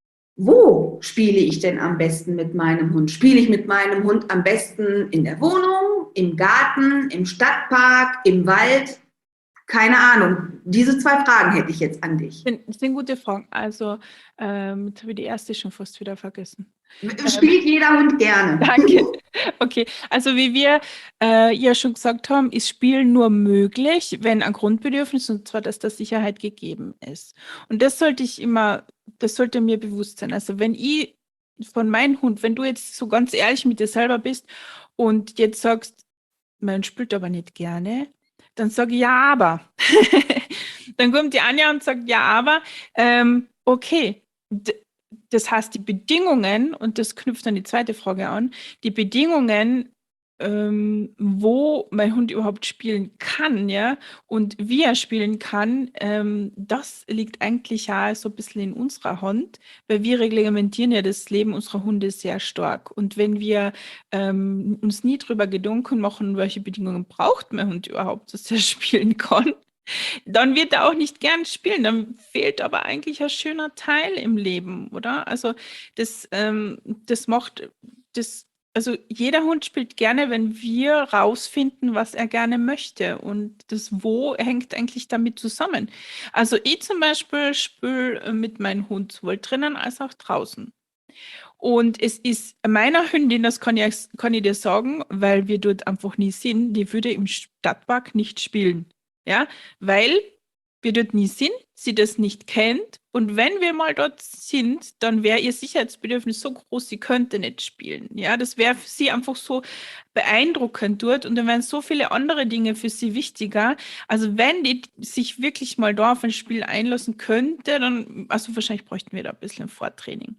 wo spiele ich denn am besten mit meinem Hund? Spiele ich mit meinem Hund am besten in der Wohnung, im Garten, im Stadtpark, im Wald? Keine Ahnung. Diese zwei Fragen hätte ich jetzt an dich. Das sind gute Fragen. Also, ähm, jetzt habe ich die erste schon fast wieder vergessen. Spielt jeder Hund gerne? Danke. Okay, also wie wir äh, ja schon gesagt haben, ist Spielen nur möglich, wenn ein Grundbedürfnis, und zwar, dass da Sicherheit gegeben ist. Und das sollte ich immer, das sollte mir bewusst sein. Also wenn ich von meinem Hund, wenn du jetzt so ganz ehrlich mit dir selber bist und jetzt sagst, man spielt aber nicht gerne, dann sage ich ja, aber. Dann kommt die Anja und sagt, ja, aber, ähm, okay. D das heißt, die Bedingungen, und das knüpft an die zweite Frage an, die Bedingungen, ähm, wo mein Hund überhaupt spielen kann, ja, und wie er spielen kann, ähm, das liegt eigentlich ja so ein bisschen in unserer Hand, weil wir reglementieren ja das Leben unserer Hunde sehr stark. Und wenn wir ähm, uns nie drüber Gedanken machen, welche Bedingungen braucht mein Hund überhaupt, dass er spielen kann, dann wird er auch nicht gern spielen. Dann fehlt aber eigentlich ein schöner Teil im Leben, oder? Also das, ähm, das macht das, also jeder Hund spielt gerne, wenn wir rausfinden, was er gerne möchte. Und das Wo hängt eigentlich damit zusammen. Also ich zum Beispiel spiele mit meinem Hund sowohl drinnen als auch draußen. Und es ist meiner Hündin, das kann ich, kann ich dir sagen, weil wir dort einfach nie sind, die würde im Stadtpark nicht spielen. Ja, weil wir dort nie sind, sie das nicht kennt. Und wenn wir mal dort sind, dann wäre ihr Sicherheitsbedürfnis so groß, sie könnte nicht spielen. Ja, das wäre für sie einfach so beeindruckend dort und dann wären so viele andere Dinge für sie wichtiger. Also wenn die sich wirklich mal da auf ein Spiel einlassen könnte, dann, also wahrscheinlich bräuchten wir da ein bisschen Vortraining.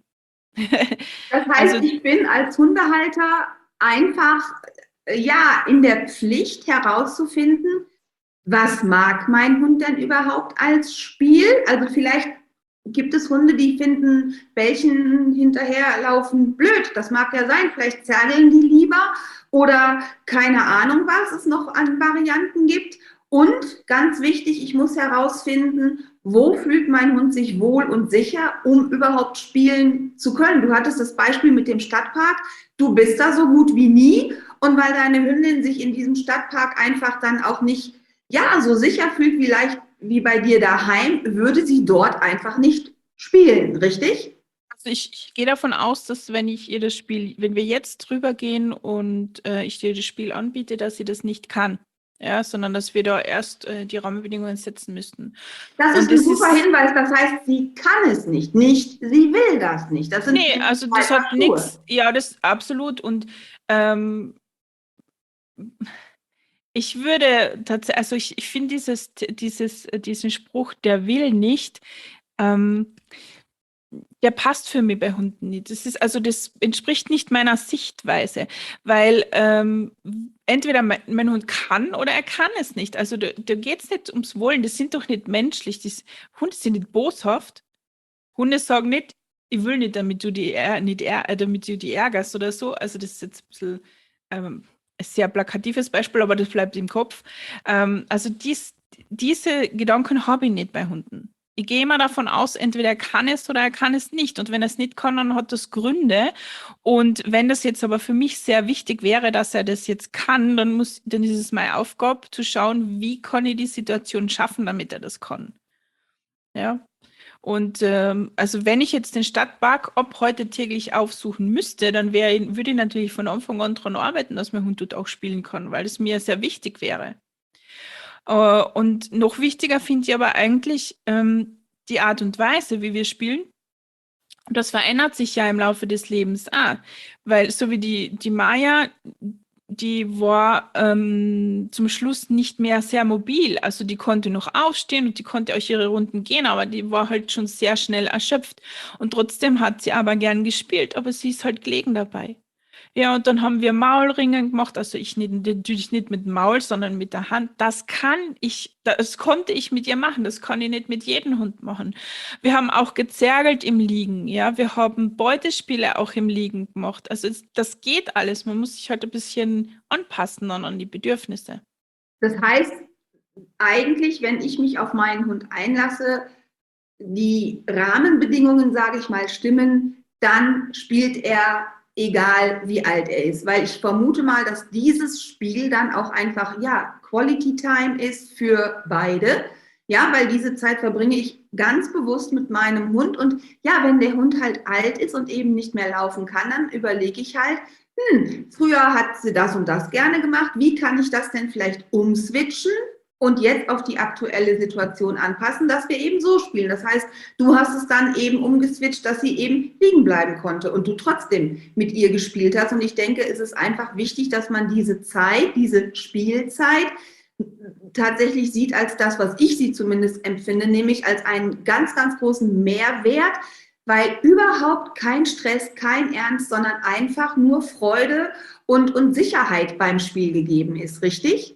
Das heißt, Also ich bin als Hundehalter einfach, ja, in der Pflicht herauszufinden, was mag mein Hund denn überhaupt als Spiel? Also vielleicht gibt es Hunde, die finden Bällchen hinterherlaufen blöd. Das mag ja sein. Vielleicht zergeln die lieber oder keine Ahnung, was es noch an Varianten gibt. Und ganz wichtig, ich muss herausfinden, wo fühlt mein Hund sich wohl und sicher, um überhaupt spielen zu können. Du hattest das Beispiel mit dem Stadtpark. Du bist da so gut wie nie. Und weil deine Hündin sich in diesem Stadtpark einfach dann auch nicht ja, so sicher fühlt wie, leicht, wie bei dir daheim, würde sie dort einfach nicht spielen, richtig? Also ich, ich gehe davon aus, dass wenn ich ihr das Spiel, wenn wir jetzt drüber gehen und äh, ich dir das Spiel anbiete, dass sie das nicht kann. Ja, sondern dass wir da erst äh, die Rahmenbedingungen setzen müssten. Das Und ist ein das super ist- Hinweis, das heißt, sie kann es nicht, nicht, sie will das nicht. Das sind Nee, also zwei das hat Paar Schuhe. nichts, ja, das absolut. Und ähm, ich würde tatsächlich, also ich, ich finde dieses, dieses, diesen Spruch, der will nicht, ähm, der passt für mich bei Hunden nicht. Das ist, also das entspricht nicht meiner Sichtweise, weil ähm, entweder mein, mein Hund kann oder er kann es nicht. Also da, da geht es nicht ums Wollen, das sind doch nicht menschlich. Das, Hunde sind nicht boshaft. Hunde sagen nicht, ich will nicht, damit du die, är- nicht är- äh, damit du die ärgerst oder so. Also das ist jetzt ein bisschen ähm, ein sehr plakatives Beispiel, aber das bleibt im Kopf. Ähm, also dies, diese Gedanken habe ich nicht bei Hunden. Ich gehe immer davon aus, entweder er kann es oder er kann es nicht. Und wenn er es nicht kann, dann hat das Gründe. Und wenn das jetzt aber für mich sehr wichtig wäre, dass er das jetzt kann, dann muss, dann ist es meine Aufgabe zu schauen, wie kann ich die Situation schaffen, damit er das kann. Ja. Und ähm, also wenn ich jetzt den Stadtpark ab heute täglich aufsuchen müsste, dann wäre, ich- würde ich natürlich von Anfang an daran arbeiten, dass mein Hund dort auch spielen kann, weil es mir sehr wichtig wäre. Äh, und noch wichtiger finde ich aber eigentlich ähm, die Art und Weise, wie wir spielen. Und das verändert sich ja im Laufe des Lebens auch, weil so wie die, die Maya, die war ähm, zum Schluss nicht mehr sehr mobil. Also die konnte noch aufstehen und die konnte auch ihre Runden gehen, aber die war halt schon sehr schnell erschöpft. Und trotzdem hat sie aber gern gespielt, aber sie ist halt gelegen dabei. Ja, und dann haben wir Maulringen gemacht. Also ich nicht, natürlich nicht mit dem Maul, sondern mit der Hand. Das kann ich, das konnte ich mit ihr machen. Das kann ich nicht mit jedem Hund machen. Wir haben auch gezergelt im Liegen. Ja, wir haben Beutespiele auch im Liegen gemacht. Also es, das geht alles. Man muss sich halt ein bisschen anpassen dann an die Bedürfnisse. Das heißt, eigentlich, wenn ich mich auf meinen Hund einlasse, die Rahmenbedingungen, sage ich mal, stimmen, dann spielt er, egal wie alt er ist. Weil ich vermute mal, dass dieses Spiel dann auch einfach, ja, Quality Time ist für beide. Ja, weil diese Zeit verbringe ich ganz bewusst mit meinem Hund. Und ja, wenn der Hund halt alt ist und eben nicht mehr laufen kann, dann überlege ich halt, hm, früher hat sie das und das gerne gemacht. Wie kann ich das denn vielleicht umswitchen? Und jetzt auf die aktuelle Situation anpassen, dass wir eben so spielen. Das heißt, du hast es dann eben umgeswitcht, dass sie eben liegen bleiben konnte und du trotzdem mit ihr gespielt hast. Und ich denke, es ist einfach wichtig, dass man diese Zeit, diese Spielzeit tatsächlich sieht als das, was ich sie zumindest empfinde, nämlich als einen ganz, ganz großen Mehrwert, weil überhaupt kein Stress, kein Ernst, sondern einfach nur Freude und, und Sicherheit beim Spiel gegeben ist, richtig?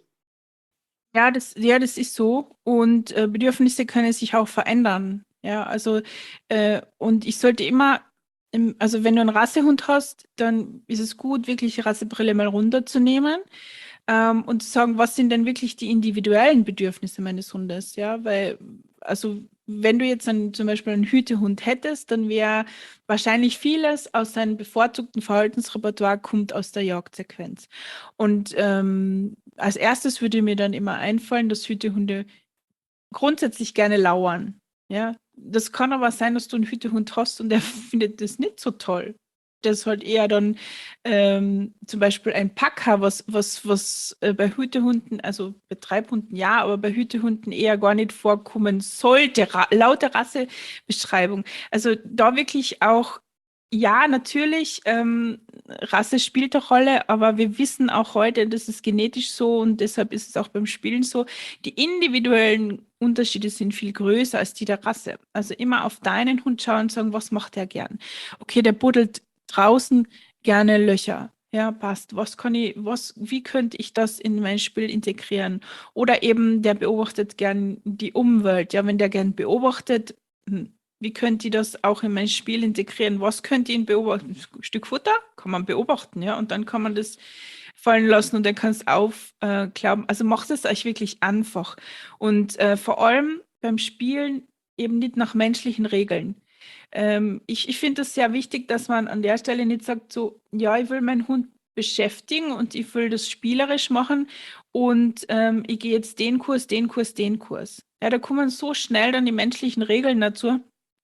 Ja, das, ja, das ist so. Und äh, Bedürfnisse können sich auch verändern. Ja, also, äh, und ich sollte immer, im, also wenn du einen Rassehund hast, dann ist es gut, wirklich die Rassebrille mal runterzunehmen ähm, und zu sagen, was sind denn wirklich die individuellen Bedürfnisse meines Hundes? Ja, weil, also, wenn du jetzt einen, zum Beispiel einen Hütehund hättest, dann wäre wahrscheinlich vieles aus seinem bevorzugten Verhaltensrepertoire kommt aus der Jagdsequenz. Und ähm, als erstes würde mir dann immer einfallen, dass Hütehunde grundsätzlich gerne lauern. Ja, das kann aber sein, dass du einen Hütehund hast und der findet das nicht so toll. Das ist halt eher dann ähm, zum Beispiel ein Packer, was, was, was äh, bei Hütehunden, also bei Treibhunden ja, aber bei Hütehunden eher gar nicht vorkommen sollte, ra laut der Rassebeschreibung. Also da wirklich auch, ja, natürlich, ähm, Rasse spielt eine Rolle, aber wir wissen auch heute, das ist genetisch so und deshalb ist es auch beim Spielen so, die individuellen Unterschiede sind viel größer als die der Rasse. Also immer auf deinen Hund schauen und sagen, was macht er gern? Okay, der buddelt draußen gerne Löcher. Ja, passt. Was kann ich, was, wie könnte ich das in mein Spiel integrieren? Oder eben, der beobachtet gern die Umwelt. Ja, wenn der gern beobachtet, hm, wie könnte ich das auch in mein Spiel integrieren? Was könnte ich ihn beobachten? Ein Stück Futter kann man beobachten, ja, und dann kann man das fallen lassen und dann kann es aufklauben. Also macht es euch wirklich einfach. Und äh, vor allem beim Spielen eben nicht nach menschlichen Regeln. Ähm, ich ich finde es sehr wichtig, dass man an der Stelle nicht sagt, so, ja, ich will meinen Hund beschäftigen und ich will das spielerisch machen und ähm, ich gehe jetzt den Kurs, den Kurs, den Kurs. Ja, da kommen so schnell dann die menschlichen Regeln dazu,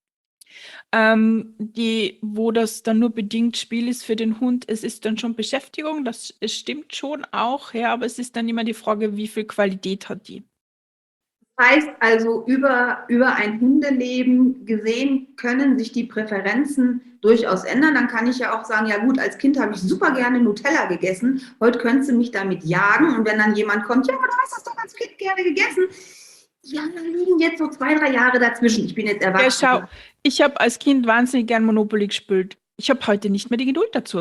ähm, die, wo das dann nur bedingt Spiel ist für den Hund. Es ist dann schon Beschäftigung, das es stimmt schon auch, ja, aber es ist dann immer die Frage, wie viel Qualität hat die. Heißt also, über, über ein Hundeleben gesehen können sich die Präferenzen durchaus ändern. Dann kann ich ja auch sagen, ja gut, als Kind habe ich super gerne Nutella gegessen. Heute könntest du mich damit jagen. Und wenn dann jemand kommt, ja, aber du hast das doch als Kind gerne gegessen. Ja, da liegen jetzt so zwei, drei Jahre dazwischen. Ich bin jetzt Ja, erwachsen. schau, ich habe als Kind wahnsinnig gern Monopoly gespielt. Ich habe heute nicht mehr die Geduld dazu.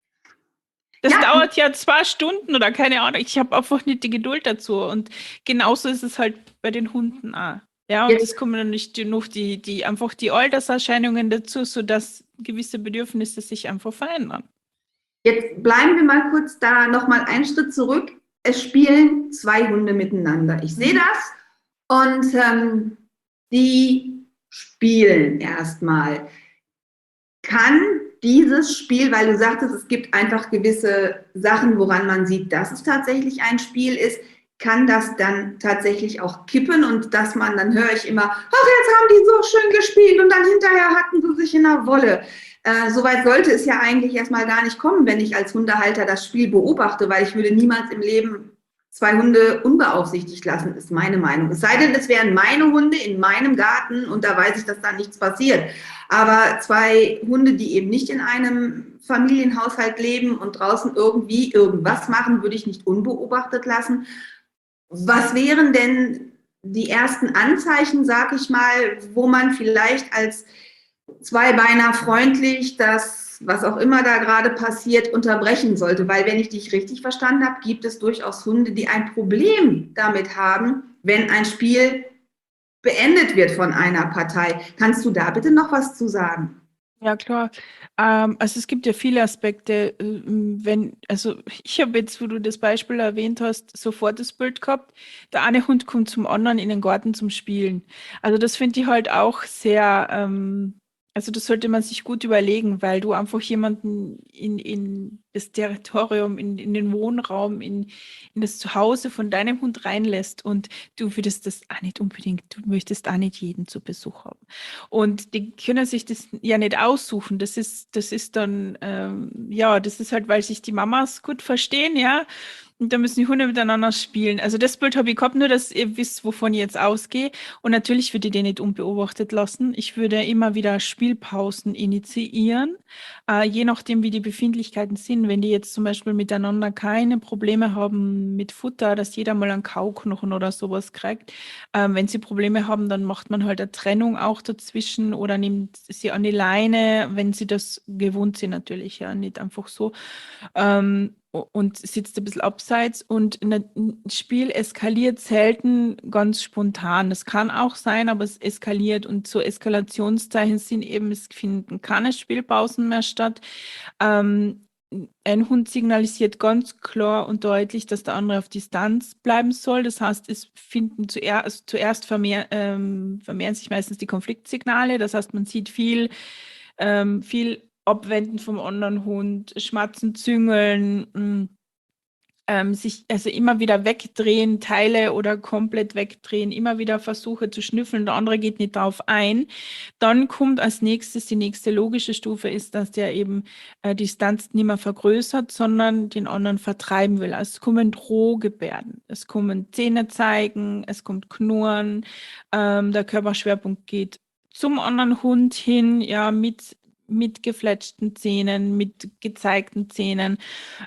Das Ja, dauert ja zwei Stunden oder keine Ahnung. Ich habe einfach nicht die Geduld dazu. Und genauso ist es halt bei den Hunden auch. Ja, und Jetzt- es kommen dann nicht noch die, die einfach die Alterserscheinungen dazu, sodass gewisse Bedürfnisse sich einfach verändern. Jetzt bleiben wir mal kurz da nochmal einen Schritt zurück. Es spielen zwei Hunde miteinander. Ich sehe das und ähm, die spielen erstmal. Kann dieses Spiel, weil du sagtest, es gibt einfach gewisse Sachen, woran man sieht, dass es tatsächlich ein Spiel ist, kann das dann tatsächlich auch kippen und dass man, dann höre ich immer, ach, jetzt haben die so schön gespielt und dann hinterher hatten sie sich in der Wolle. Äh, Soweit sollte es ja eigentlich erstmal gar nicht kommen, wenn ich als Hundehalter das Spiel beobachte, weil ich würde niemals im Leben zwei Hunde unbeaufsichtigt lassen, ist meine Meinung. Es sei denn, es wären meine Hunde in meinem Garten und da weiß ich, dass da nichts passiert. Aber zwei Hunde, die eben nicht in einem Familienhaushalt leben und draußen irgendwie irgendwas machen, würde ich nicht unbeobachtet lassen. Was wären denn die ersten Anzeichen, sag ich mal, wo man vielleicht als Zweibeiner freundlich das, was auch immer da gerade passiert, unterbrechen sollte? Weil, wenn ich dich richtig verstanden habe, gibt es durchaus Hunde, die ein Problem damit haben, wenn ein Spiel beendet wird von einer Partei. Kannst du da bitte noch was zu sagen? Ja, klar. Ähm, also es gibt ja viele Aspekte, ähm, wenn, also ich habe jetzt, wo du das Beispiel erwähnt hast, sofort das Bild gehabt, der eine Hund kommt zum anderen in den Garten zum Spielen. Also das finde ich halt auch sehr, ähm, also das sollte man sich gut überlegen, weil du einfach jemanden in, in das Territorium, in, in den Wohnraum, in, in das Zuhause von deinem Hund reinlässt und du würdest das auch nicht unbedingt, du möchtest auch nicht jeden zu Besuch haben. Und die können sich das ja nicht aussuchen. Das ist, das ist dann, ähm, ja, das ist halt, weil sich die Mamas gut verstehen, ja. Und da müssen die Hunde miteinander spielen. Also das Bild habe ich gehabt, nur dass ihr wisst, wovon ich jetzt ausgehe. Und natürlich würde ich den nicht unbeobachtet lassen. Ich würde immer wieder Spielpausen initiieren, äh, je nachdem, wie die Befindlichkeiten sind. Wenn die jetzt zum Beispiel miteinander keine Probleme haben mit Futter, dass jeder mal einen Kauknochen oder sowas kriegt. Ähm, wenn sie Probleme haben, dann macht man halt eine Trennung auch dazwischen oder nimmt sie an die Leine, wenn sie das gewohnt sind natürlich, ja, nicht einfach so. Ähm, und sitzt ein bisschen abseits und ein Spiel eskaliert selten ganz spontan. Das kann auch sein, aber es eskaliert und so Eskalationszeichen sind eben, es finden keine Spielpausen mehr statt. Ähm, ein Hund signalisiert ganz klar und deutlich, dass der andere auf Distanz bleiben soll. Das heißt, es finden zuerst, also zuerst vermehr, ähm, vermehren sich meistens die Konfliktsignale. Das heißt, man sieht viel, ähm, viel Abwenden vom anderen Hund, Schmatzen, Züngeln, mh, ähm, sich also immer wieder wegdrehen, Teile oder komplett wegdrehen, immer wieder Versuche zu schnüffeln, der andere geht nicht darauf ein. Dann kommt als nächstes, die nächste logische Stufe ist, dass der eben äh, die Distanz nicht mehr vergrößert, sondern den anderen vertreiben will. Also es kommen Drohgebärden, es kommen Zähne zeigen, es kommt Knurren, ähm, der Körperschwerpunkt geht zum anderen Hund hin, ja, mit, mit gefletschten Zähnen, mit gezeigten Zähnen.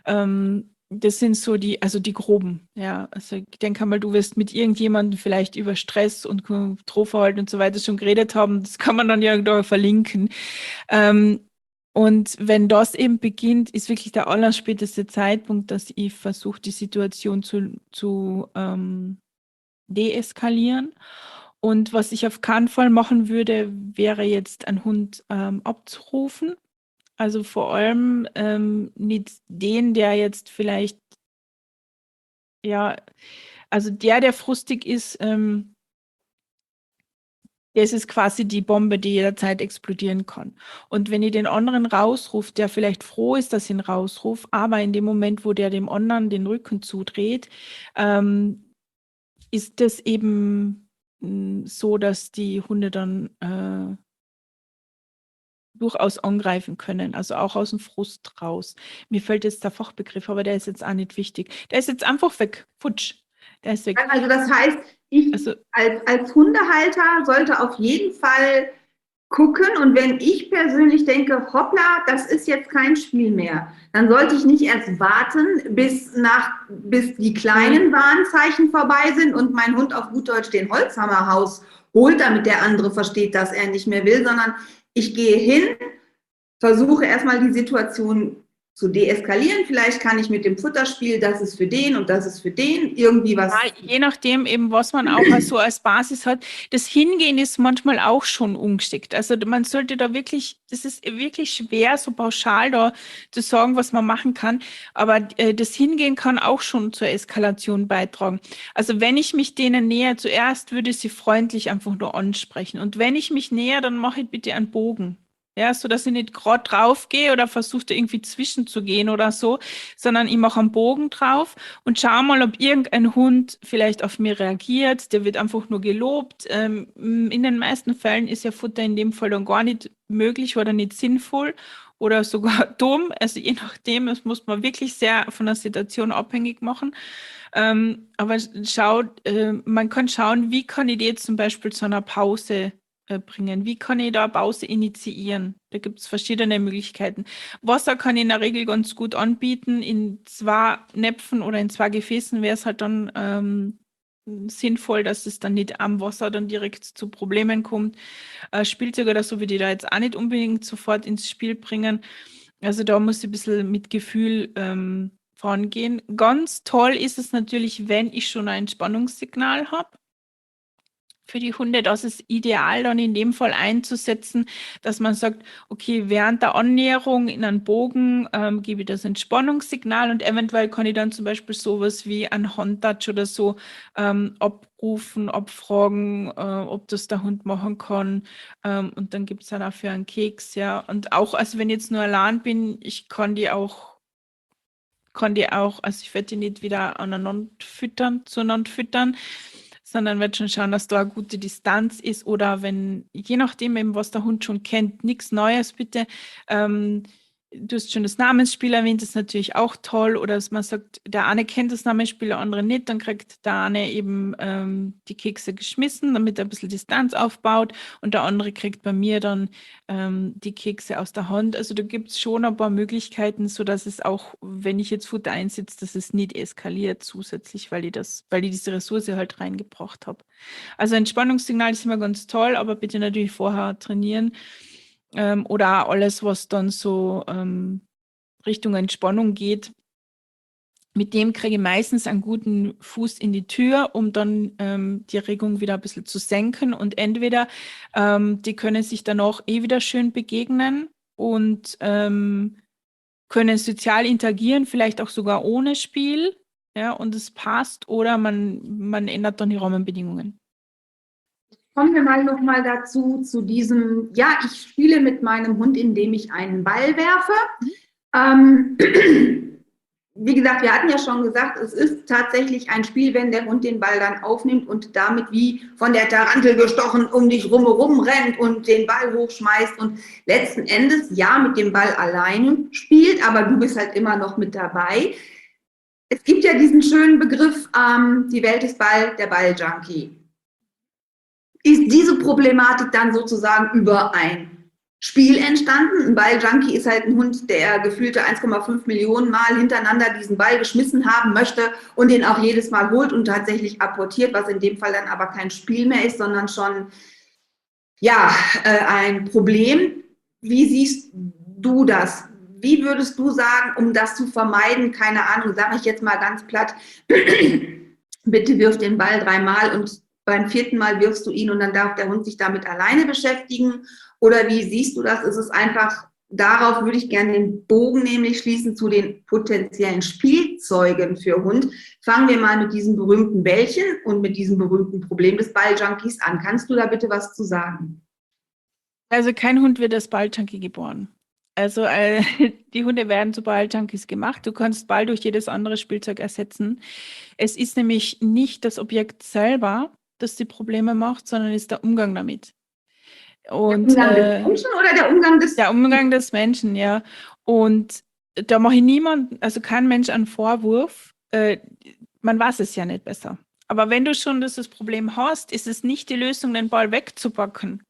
Ähm, das sind so die, also die groben, ja. Also ich denke mal, du wirst mit irgendjemandem vielleicht über Stress und Drohverhalten und so weiter schon geredet haben. Das kann man dann ja da verlinken. Ähm, Und wenn das eben beginnt, ist wirklich der allerspäteste Zeitpunkt, dass ich versuche, die Situation zu, zu ähm, deeskalieren. Und was ich auf keinen Fall machen würde, wäre jetzt einen Hund ähm, abzurufen. Also vor allem ähm, nicht den, der jetzt vielleicht, ja, also der, der frustig ist, ähm, das ist quasi die Bombe, die jederzeit explodieren kann. Und wenn ich den anderen rausrufe, der vielleicht froh ist, dass ich ihn rausrufe, aber in dem Moment, wo der dem anderen den Rücken zudreht, ähm, ist das eben mh, so, dass die Hunde dann äh, durchaus angreifen können, also auch aus dem Frust raus. Mir fällt jetzt der Fachbegriff, aber der ist jetzt auch nicht wichtig. Der ist jetzt einfach weg. Futsch. Der ist weg. Also das heißt, ich Also, als, als Hundehalter sollte auf jeden Fall gucken, und wenn ich persönlich denke, hoppla, das ist jetzt kein Spiel mehr, dann sollte ich nicht erst warten, bis, nach, bis die kleinen Warnzeichen vorbei sind und mein Hund auf gut Deutsch den Holzhammer rausholt, damit der andere versteht, dass er nicht mehr will, sondern ich gehe hin, versuche erstmal die Situation zu deeskalieren. Vielleicht kann ich mit dem Futterspiel, das ist für den und das ist für den, irgendwie was. ja, je nachdem eben, was man auch als, so als Basis hat. Das Hingehen ist manchmal auch schon ungeschickt. Also man sollte da wirklich, das ist wirklich schwer, so pauschal da zu sagen, was man machen kann. Aber äh, das Hingehen kann auch schon zur Eskalation beitragen. Also wenn ich mich denen näher, zuerst würde ich sie freundlich einfach nur ansprechen. Und wenn ich mich näher, dann mache ich bitte einen Bogen. Ja, so dass ich nicht gerade drauf gehe oder versuche da irgendwie zwischenzugehen oder so, sondern ich mache einen Bogen drauf und schau mal, ob irgendein Hund vielleicht auf mir reagiert. Der wird einfach nur gelobt. Ähm, in den meisten Fällen ist ja Futter in dem Fall dann gar nicht möglich oder nicht sinnvoll oder sogar dumm. Also je nachdem, das muss man wirklich sehr von der Situation abhängig machen. Ähm, aber schaut, äh, man kann schauen, wie kann ich die jetzt zum Beispiel zu einer Pause bringen? Wie kann ich da eine Pause initiieren? Da gibt es verschiedene Möglichkeiten. Wasser kann ich in der Regel ganz gut anbieten. In zwei Näpfen oder in zwei Gefäßen wäre es halt dann ähm, sinnvoll, dass es dann nicht am Wasser dann direkt zu Problemen kommt. Äh, Spielzeug oder so würde ich da jetzt auch nicht unbedingt sofort ins Spiel bringen. Also da muss ich ein bisschen mit Gefühl ähm, vorangehen. Ganz toll ist es natürlich, wenn ich schon ein Entspannungssignal habe. Für die Hunde, das ist ideal dann in dem Fall einzusetzen, dass man sagt, okay, während der Annäherung in einen Bogen ähm, gebe ich das Entspannungssignal und eventuell kann ich dann zum Beispiel sowas wie ein Handtouch oder so ähm, abrufen, abfragen, äh, ob das der Hund machen kann, ähm, und dann gibt es dann auch für einen Keks, ja, und auch, also wenn ich jetzt nur allein bin, ich kann die auch kann die auch, also ich werde die nicht wieder aneinander füttern, zueinander füttern, sondern werde schon schauen, dass da eine gute Distanz ist oder wenn, je nachdem eben, was der Hund schon kennt, nichts Neues bitte. Ähm, du hast schon das Namensspiel erwähnt, das ist natürlich auch toll. Oder dass man sagt, der eine kennt das Namensspiel, der andere nicht, dann kriegt der eine eben ähm, die Kekse geschmissen, damit er ein bisschen Distanz aufbaut und der andere kriegt bei mir dann ähm, die Kekse aus der Hand. Also da gibt es schon ein paar Möglichkeiten, sodass es auch, wenn ich jetzt Futter einsetze, dass es nicht eskaliert zusätzlich, weil ich das, weil ich diese Ressource halt reingebracht habe. Also Entspannungssignal ist immer ganz toll, aber bitte natürlich vorher trainieren. Ähm, oder auch alles, was dann so ähm, Richtung Entspannung geht. Mit dem kriege ich meistens einen guten Fuß in die Tür, um dann ähm, die Regung wieder ein bisschen zu senken. Und entweder ähm, die können sich danach eh wieder schön begegnen und ähm, können sozial interagieren, vielleicht auch sogar ohne Spiel. Ja, und es passt, oder man, man ändert dann die Rahmenbedingungen. Kommen wir mal noch mal dazu, zu diesem, ja, ich spiele mit meinem Hund, indem ich einen Ball werfe. Ähm, wie gesagt, wir hatten ja schon gesagt, es ist tatsächlich ein Spiel, wenn der Hund den Ball dann aufnimmt und damit wie von der Tarantel gestochen um dich rumherum rennt und den Ball hochschmeißt und letzten Endes ja mit dem Ball alleine spielt, aber du bist halt immer noch mit dabei. Es gibt ja diesen schönen Begriff, ähm, die Welt ist Ball, der Balljunkie. Ist diese Problematik dann sozusagen über ein Spiel entstanden? Ein Balljunkie ist halt ein Hund, der gefühlte eins Komma fünf Millionen Mal hintereinander diesen Ball geschmissen haben möchte und den auch jedes Mal holt und tatsächlich apportiert, was in dem Fall dann aber kein Spiel mehr ist, sondern schon ja, äh, ein Problem. Wie siehst du das? Wie würdest du sagen, um das zu vermeiden, keine Ahnung, sage ich jetzt mal ganz platt, bitte wirf den Ball dreimal und beim vierten Mal wirfst du ihn und dann darf der Hund sich damit alleine beschäftigen? Oder wie siehst du das? Ist es einfach, darauf würde ich gerne den Bogen nämlich schließen zu den potenziellen Spielzeugen für Hund. Fangen wir mal mit diesem berühmten Bällchen und mit diesem berühmten Problem des Balljunkies an. Kannst du da bitte was zu sagen? Also kein Hund wird als Balljunkie geboren. Also äh, die Hunde werden zu Balljunkies gemacht. Du kannst Ball durch jedes andere Spielzeug ersetzen. Es ist nämlich nicht das Objekt selber, das die Probleme macht, sondern ist der Umgang damit. Und, der Umgang äh, des Menschen oder der Umgang des... Der Umgang des Menschen, ja. Und da mache ich niemand, also kein Mensch einen Vorwurf. Äh, man weiß es ja nicht besser. Aber wenn du schon das, das Problem hast, ist es nicht die Lösung, den Ball wegzupacken.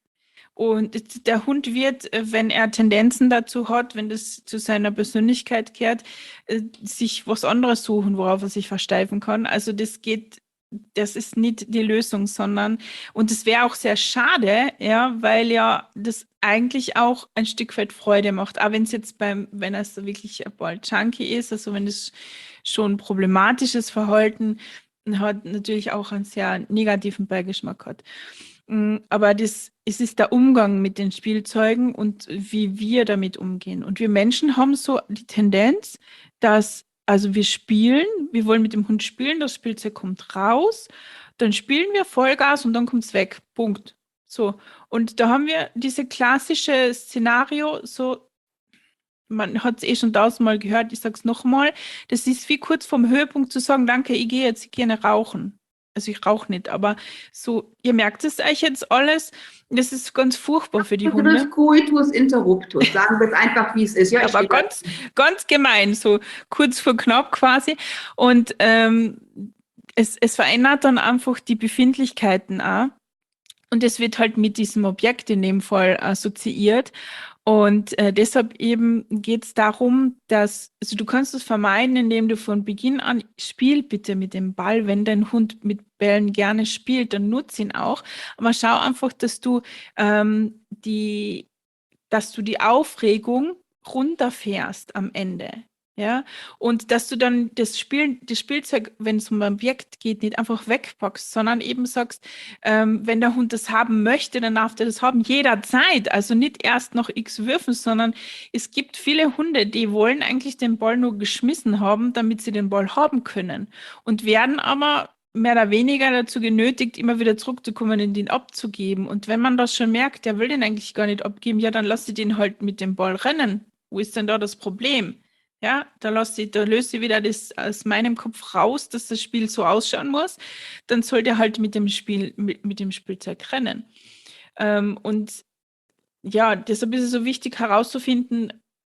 Und der Hund wird, wenn er Tendenzen dazu hat, wenn das zu seiner Persönlichkeit gehört, sich was anderes suchen, worauf er sich versteifen kann. Also das geht, das ist nicht die Lösung, sondern, und es wäre auch sehr schade, ja, weil ja das eigentlich auch ein Stück weit Freude macht. Auch wenn es jetzt beim, wenn es so wirklich ein Balljunkie ist, also wenn es schon problematisches Verhalten hat, natürlich auch einen sehr negativen Beigeschmack hat. Aber das, es ist der Umgang mit den Spielzeugen und wie wir damit umgehen. Und wir Menschen haben so die Tendenz, dass, also wir spielen, wir wollen mit dem Hund spielen, das Spielzeug kommt raus, dann spielen wir Vollgas und dann kommt es weg. Punkt. So. Und da haben wir diese klassische Szenario, so, man hat es eh schon tausendmal gehört, ich sage es nochmal, das ist wie kurz vorm Höhepunkt zu sagen, danke, ich gehe jetzt gerne rauchen. Also ich rauche nicht, aber so, ihr merkt es euch jetzt alles, das ist ganz furchtbar für die Hunde. Coitus interruptus, sagen wir es einfach, wie es ist. Ja, aber ganz, ganz gemein, so kurz vor knapp quasi. Und ähm, es, es verändert dann einfach die Befindlichkeiten auch. Und es wird halt mit diesem Objekt in dem Fall assoziiert. Und äh, deshalb eben geht es darum, dass, also du kannst es vermeiden, indem du von Beginn an, spiel bitte mit dem Ball, wenn dein Hund mit Bällen gerne spielt, dann nutze ihn auch. Aber schau einfach, dass du ähm, die, dass du die Aufregung runterfährst am Ende. Ja, und dass du dann das Spiel, das Spielzeug, wenn es um ein Objekt geht, nicht einfach wegpackst, sondern eben sagst, ähm, wenn der Hund das haben möchte, dann darf der das haben, jederzeit. Also nicht erst noch x würfen, sondern es gibt viele Hunde, die wollen eigentlich den Ball nur geschmissen haben, damit sie den Ball haben können und werden aber mehr oder weniger dazu genötigt, immer wieder zurückzukommen und ihn abzugeben. Und wenn man das schon merkt, der will den eigentlich gar nicht abgeben, ja, dann lass ich den halt mit dem Ball rennen. Wo ist denn da das Problem? Ja, da, lasse ich, da löse ich wieder das aus meinem Kopf raus, dass das Spiel so ausschauen muss. Dann soll der halt mit dem Spiel, mit, mit dem Spielzeug rennen. Ähm, und ja, deshalb ist es so wichtig herauszufinden,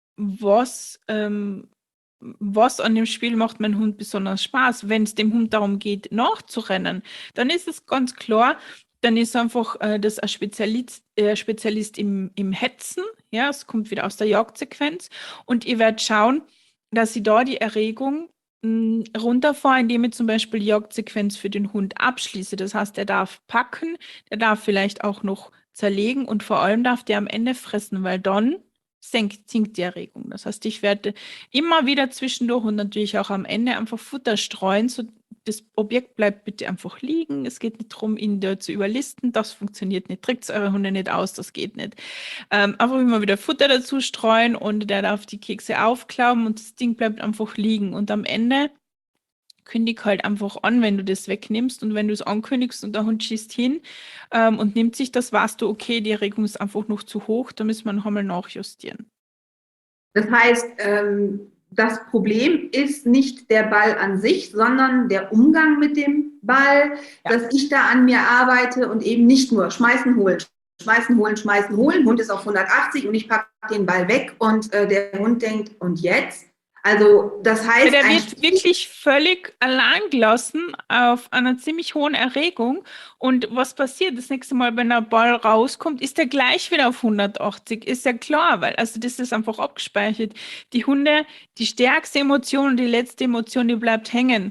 was, ähm, was an dem Spiel macht meinem Hund besonders Spaß. Wenn es dem Hund darum geht, nachzurennen, dann ist es ganz klar, dann ist einfach äh, das ein Spezialist, äh, Spezialist im, im Hetzen. Ja, es kommt wieder aus der Jagdsequenz. Und ihr werdet schauen, dass ich da die Erregung mh, runterfahre, indem ich zum Beispiel die Jagdsequenz für den Hund abschließe. Das heißt, er darf packen, der darf vielleicht auch noch zerlegen und vor allem darf der am Ende fressen, weil dann senkt, sinkt die Erregung. Das heißt, ich werde immer wieder zwischendurch und natürlich auch am Ende einfach Futter streuen, so das Objekt bleibt bitte einfach liegen. Es geht nicht darum, ihn da zu überlisten. Das funktioniert nicht. Trägt eure Hunde nicht aus, das geht nicht. Ähm, einfach immer wieder Futter dazu streuen und der darf die Kekse aufklauen und das Ding bleibt einfach liegen. Und am Ende kündig halt einfach an, wenn du das wegnimmst und wenn du es ankündigst und der Hund schießt hin ähm, und nimmt sich das, weißt du, okay, die Erregung ist einfach noch zu hoch, da müssen wir noch einmal nachjustieren. Das heißt, ähm, das Problem ist nicht der Ball an sich, sondern der Umgang mit dem Ball, ja. Dass ich da an mir arbeite und eben nicht nur schmeißen, holen, schmeißen, holen, schmeißen, holen. Hund ist auf hundertachtzig und ich packe den Ball weg und äh, der Hund denkt, und jetzt? Also das heißt... Der wird wirklich völlig allein gelassen auf einer ziemlich hohen Erregung. Und was passiert? Das nächste Mal, wenn der Ball rauskommt, ist er gleich wieder auf hundertachtzig. Ist ja klar, weil also das ist einfach abgespeichert. Die Hunde, die stärkste Emotion und die letzte Emotion, die bleibt hängen.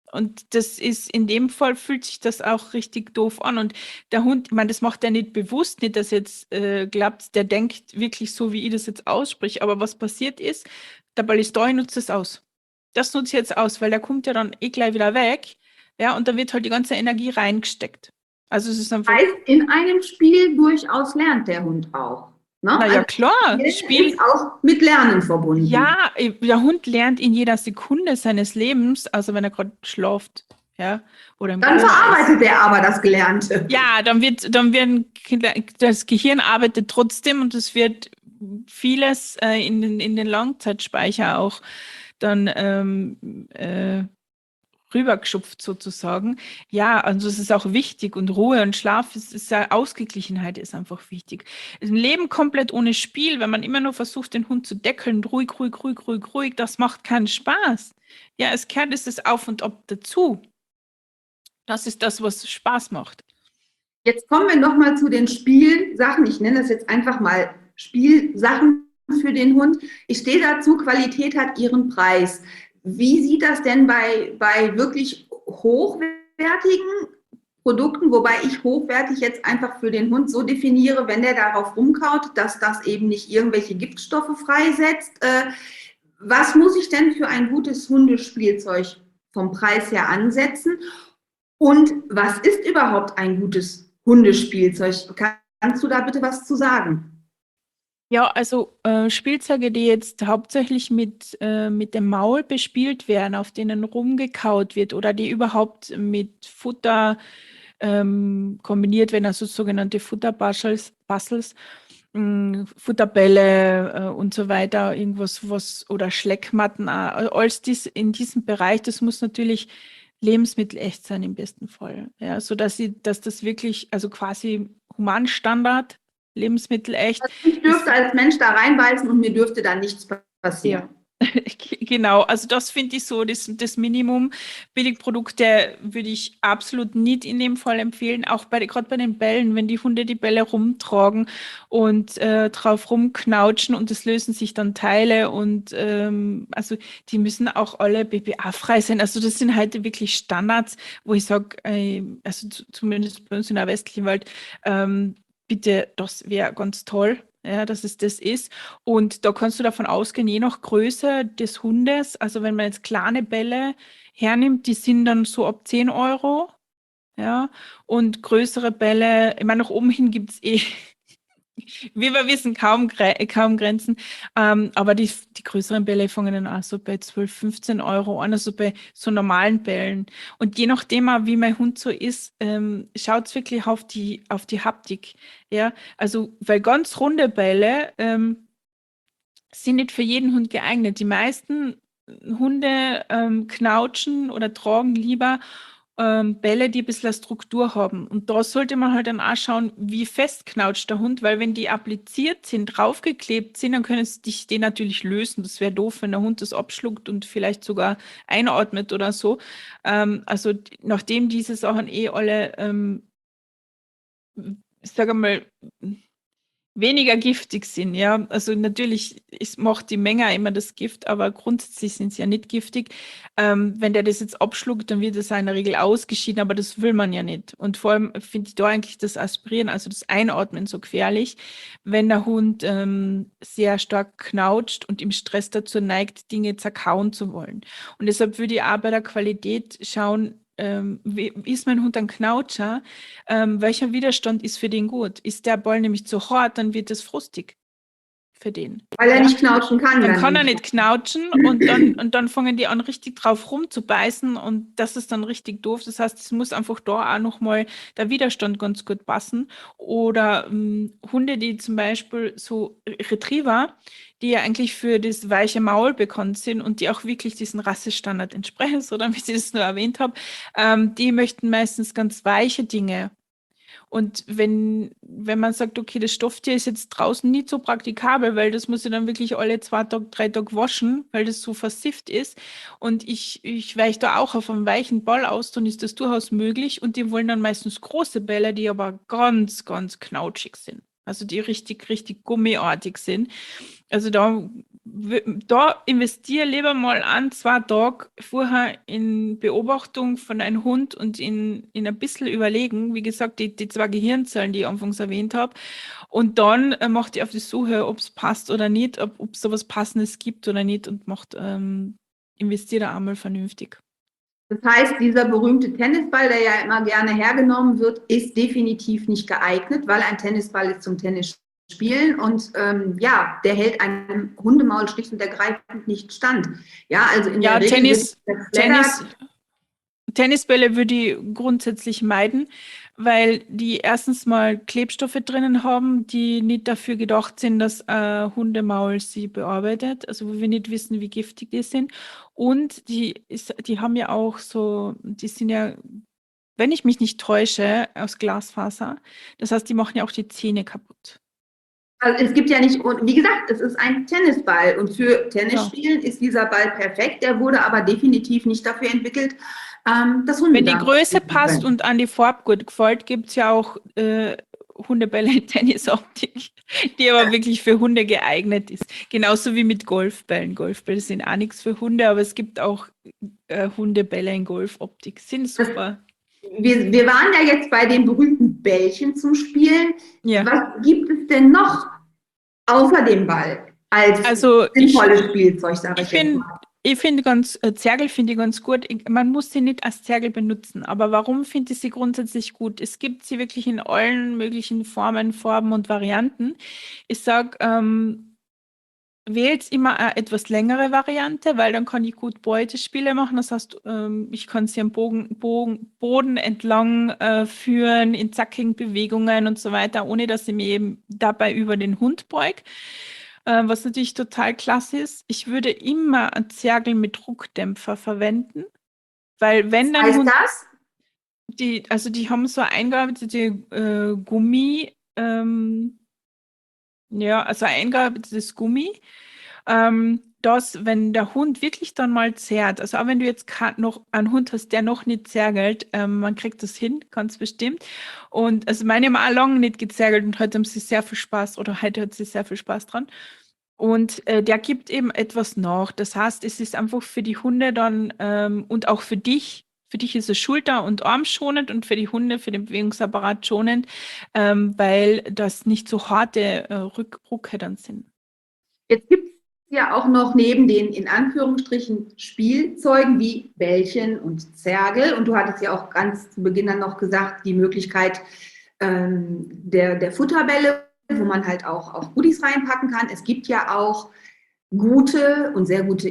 Und das ist, in dem Fall fühlt sich das auch richtig doof an. Und der Hund, ich meine, das macht er nicht bewusst, nicht, dass er jetzt äh, glaubt, der denkt wirklich so, wie ich das jetzt ausspreche. Aber was passiert ist, der Ball ist da, ich nutze das aus. Das nutze ich jetzt aus, weil der kommt ja dann eh gleich wieder weg. Ja, und da wird halt die ganze Energie reingesteckt. Also es ist einfach. Heißt, in einem Spiel durchaus lernt der Hund auch. Ne? Na ja, Also klar. Spiel Spiel, ist auch mit Lernen verbunden. ja, der Hund lernt in jeder Sekunde seines Lebens, also wenn er gerade schläft, ja, oder im Dann Koma ist. verarbeitet er aber das Gelernte. Ja, dann wird, dann werden Kinder- das Gehirn arbeitet trotzdem und es wird vieles äh, in den, in den Langzeitspeicher auch dann ähm, äh, rübergeschupft sozusagen. Ja, also es ist auch wichtig und Ruhe und Schlaf ist, ist ja, Ausgeglichenheit ist einfach wichtig. Ein Leben komplett ohne Spiel, wenn man immer nur versucht, den Hund zu deckeln, ruhig, ruhig, ruhig, ruhig, ruhig, das macht keinen Spaß. Ja, es gehört es Auf und Ab dazu. Das ist das, was Spaß macht. Jetzt kommen wir nochmal zu den Spielsachen. Ich nenne das jetzt einfach mal Spielsachen für den Hund. Ich stehe dazu, Qualität hat ihren Preis. Wie sieht das denn bei, bei wirklich hochwertigen Produkten, wobei ich hochwertig jetzt einfach für den Hund so definiere, wenn der darauf rumkaut, dass das eben nicht irgendwelche Giftstoffe freisetzt. Äh, was muss ich denn für ein gutes Hundespielzeug vom Preis her ansetzen? Und was ist überhaupt ein gutes Hundespielzeug? Kannst du da bitte was zu sagen? Ja, also äh, Spielzeuge, die jetzt hauptsächlich mit, äh, mit dem Maul bespielt werden, auf denen rumgekaut wird oder die überhaupt mit Futter ähm, kombiniert werden, also sogenannte Futterbuzzles, Puzzles, mh, Futterbälle äh, und so weiter, irgendwas, was oder Schleckmatten, äh, alles dies in diesem Bereich, das muss natürlich lebensmittelecht sein im besten Fall. Ja, so dass sie, dass das wirklich, also quasi Humanstandard, lebensmittelecht. Also ich dürfte als Mensch da reinbeißen und mir dürfte da nichts passieren. Ja. Genau, also das finde ich so, das, das Minimum. Billigprodukte würde ich absolut nicht in dem Fall empfehlen, auch bei, gerade bei den Bällen, wenn die Hunde die Bälle rumtragen und äh, drauf rumknautschen und es lösen sich dann Teile und ähm, also die müssen auch alle B P A-frei sein. Also das sind heute wirklich Standards, wo ich sage, äh, also zumindest bei uns in der westlichen Welt, ähm, bitte, das wäre ganz toll. Ja, dass es das ist. Und da kannst du davon ausgehen, je nach Größe des Hundes, also wenn man jetzt kleine Bälle hernimmt, die sind dann so ab zehn Euro. Ja, und größere Bälle, ich meine, nach oben hin gibt es eh, wie wir wissen, kaum, kaum Grenzen. Ähm, aber die, die größeren Bälle fangen dann auch so bei zwölf, fünfzehn Euro an, also bei so normalen Bällen. Und je nachdem, auch, wie mein Hund so ist, ähm, schaut es wirklich auf die, auf die Haptik. Ja, also, weil ganz runde Bälle ähm, sind nicht für jeden Hund geeignet. Die meisten Hunde ähm, knautschen oder tragen lieber ähm, Bälle, die ein bisschen Struktur haben. Und da sollte man halt dann auch schauen, wie fest knautscht der Hund, weil wenn die appliziert sind, draufgeklebt sind, dann können sie dich den natürlich lösen. Das wäre doof, wenn der Hund das abschluckt und vielleicht sogar einatmet oder so. Ähm, also nachdem diese Sachen eh alle, ähm, ich sage mal, weniger giftig sind, ja. Also natürlich ist, macht die Menge immer das Gift, aber grundsätzlich sind sie ja nicht giftig. Ähm, wenn der das jetzt abschluckt, dann wird das in der Regel ausgeschieden, aber das will man ja nicht. Und vor allem finde ich da eigentlich das Aspirieren, also das Einatmen so gefährlich, wenn der Hund ähm, sehr stark knautscht und im Stress dazu neigt, Dinge zerkauen zu wollen. Und deshalb würde ich auch bei der Qualität schauen, ähm, wie, wie ist mein Hund ein Knautscher? Ähm, welcher Widerstand ist für den gut? Ist der Ball nämlich zu hart, dann wird es frustig für den. Weil er Ja. nicht knautschen kann. Dann kann er nicht knautschen und dann, und dann fangen die an, richtig drauf rumzubeißen und das ist dann richtig doof. Das heißt, es muss einfach da auch nochmal der Widerstand ganz gut passen. Oder ähm, Hunde, die zum Beispiel so Retriever, die ja eigentlich für das weiche Maul bekannt sind und die auch wirklich diesen Rassestandard entsprechen, so damit ich das nur erwähnt habe, ähm, die möchten meistens ganz weiche Dinge. Und wenn, wenn man sagt, okay, das Stofftier ist jetzt draußen nicht so praktikabel, weil das muss ich dann wirklich alle zwei Tage, drei Tage waschen, weil das so versifft ist. Und ich, ich weiche da auch auf einen weichen Ball aus, dann ist das durchaus möglich. Und die wollen dann meistens große Bälle, die aber ganz, ganz knautschig sind. Also die richtig, richtig gummiartig sind. Also da da investiere lieber mal ein, zwei Tage vorher in Beobachtung von einem Hund und in, in ein bisschen überlegen, wie gesagt, die, die zwei Gehirnzellen, die ich anfangs erwähnt habe. Und dann äh, macht ihr auf die Suche, ob es passt oder nicht, ob es sowas Passendes gibt oder nicht und macht, ähm, investiert da einmal vernünftig. Das heißt, dieser berühmte Tennisball, der ja immer gerne hergenommen wird, ist definitiv nicht geeignet, weil ein Tennisball ist zum Tennisspielen und ähm, ja, der hält einem Hundemaul schlicht und ergreifend nicht stand. Ja, also in Ja, der Regel Tennis, wird das Tennis, Blätter- Tennisbälle würde ich grundsätzlich meiden, weil die erstens mal Klebstoffe drinnen haben, die nicht dafür gedacht sind, dass ein Hundemaul sie bearbeitet, also wo wir nicht wissen, wie giftig die sind. Und die, ist, die haben ja auch so, die sind ja, wenn ich mich nicht täusche, aus Glasfaser. Das heißt, die machen ja auch die Zähne kaputt. Also es gibt ja nicht, wie gesagt, es ist ein Tennisball und für Ja. Tennisspielen ist dieser Ball perfekt. Der wurde aber definitiv nicht dafür entwickelt, ähm, das Hunde Wenn die damit Größe spielen zu passt können. und an die Farbe gut gefällt, gibt es ja auch äh, Hundebälle in Tennisoptik, die aber wirklich für Hunde geeignet ist. Genauso wie mit Golfbällen. Golfbälle sind auch nichts für Hunde, aber es gibt auch äh, Hundebälle in Golfoptik. Sind Das, super. wir, wir waren ja jetzt bei den berühmten Bällchen zum Spielen. Ja, Was gibt es denn noch außer dem Ball als also ich, sinnvolles Spielzeug, sage ich ich jetzt finde mal? ich finde ganz, äh, Zergel finde ich ganz gut. Ich, man muss sie nicht als Zergel benutzen, aber warum finde ich sie grundsätzlich gut? Es gibt sie wirklich in allen möglichen Formen, Farben und Varianten. Ich sage, ähm, wählt immer eine etwas längere Variante, weil dann kann ich gut Beutespiele machen. Das heißt, ähm, ich kann sie am Bogen, Bogen, Boden entlang äh, führen, in zackigen Bewegungen und so weiter, ohne dass ich mich eben dabei über den Hund beug. Äh, was natürlich total klasse ist. Ich würde immer ein Zergel mit Druckdämpfer verwenden, weil wenn Was dein heißt Hund das? die, also die haben so eingearbeitete äh, Gummi, ähm, ja, also ein eingearbeitetes Gummi, ähm, dass, wenn der Hund wirklich dann mal zerrt, also auch wenn du jetzt ka- noch einen Hund hast, der noch nicht zergelt, ähm, man kriegt das hin, ganz bestimmt. Und also meine haben auch lange nicht gezergelt und heute haben sie sehr viel Spaß oder heute hat sie sehr viel Spaß dran. Und äh, der gibt eben etwas nach. Das heißt, es ist einfach für die Hunde dann ähm, und auch für dich, für dich ist es Schulter- und Armschonend und für die Hunde, für den Bewegungsapparat schonend, ähm, weil das nicht so harte äh, Rück Rucke dann sind. Jetzt gibt es ja auch noch neben den in Anführungsstrichen Spielzeugen wie Bällchen und Zergel, und du hattest ja auch ganz zu Beginn dann noch gesagt, die Möglichkeit ähm, der, der Futterbälle, wo man halt auch, auch Goodies reinpacken kann. Es gibt ja auch gute und sehr gute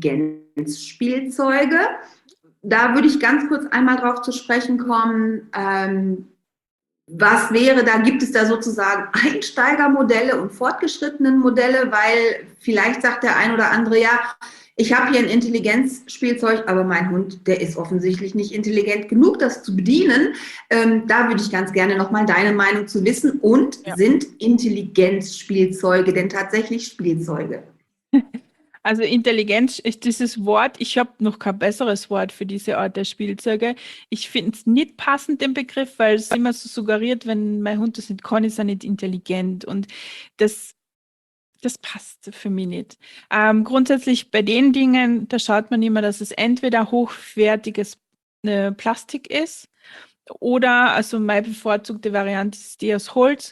Intelligenzspielzeuge. Da würde ich ganz kurz einmal drauf zu sprechen kommen. Ähm, Was wäre da, gibt es da sozusagen Einsteigermodelle und fortgeschrittenen Modelle, weil vielleicht sagt der ein oder andere, ja, ich habe hier ein Intelligenzspielzeug, aber mein Hund, der ist offensichtlich nicht intelligent genug, das zu bedienen. Ähm, da würde ich ganz gerne nochmal deine Meinung zu wissen. Und Ja. sind Intelligenzspielzeuge denn tatsächlich Spielzeuge? Also Intelligenz ist dieses Wort, ich habe noch kein besseres Wort für diese Art der Spielzeuge. Ich finde es nicht passend, den Begriff, weil es immer so suggeriert, wenn mein Hund das nicht kann, ist er nicht intelligent. Und das, das passt für mich nicht. Ähm, grundsätzlich bei den Dingen, da schaut man immer, dass es entweder hochwertiges äh, Plastik ist oder, also meine bevorzugte Variante ist die aus Holz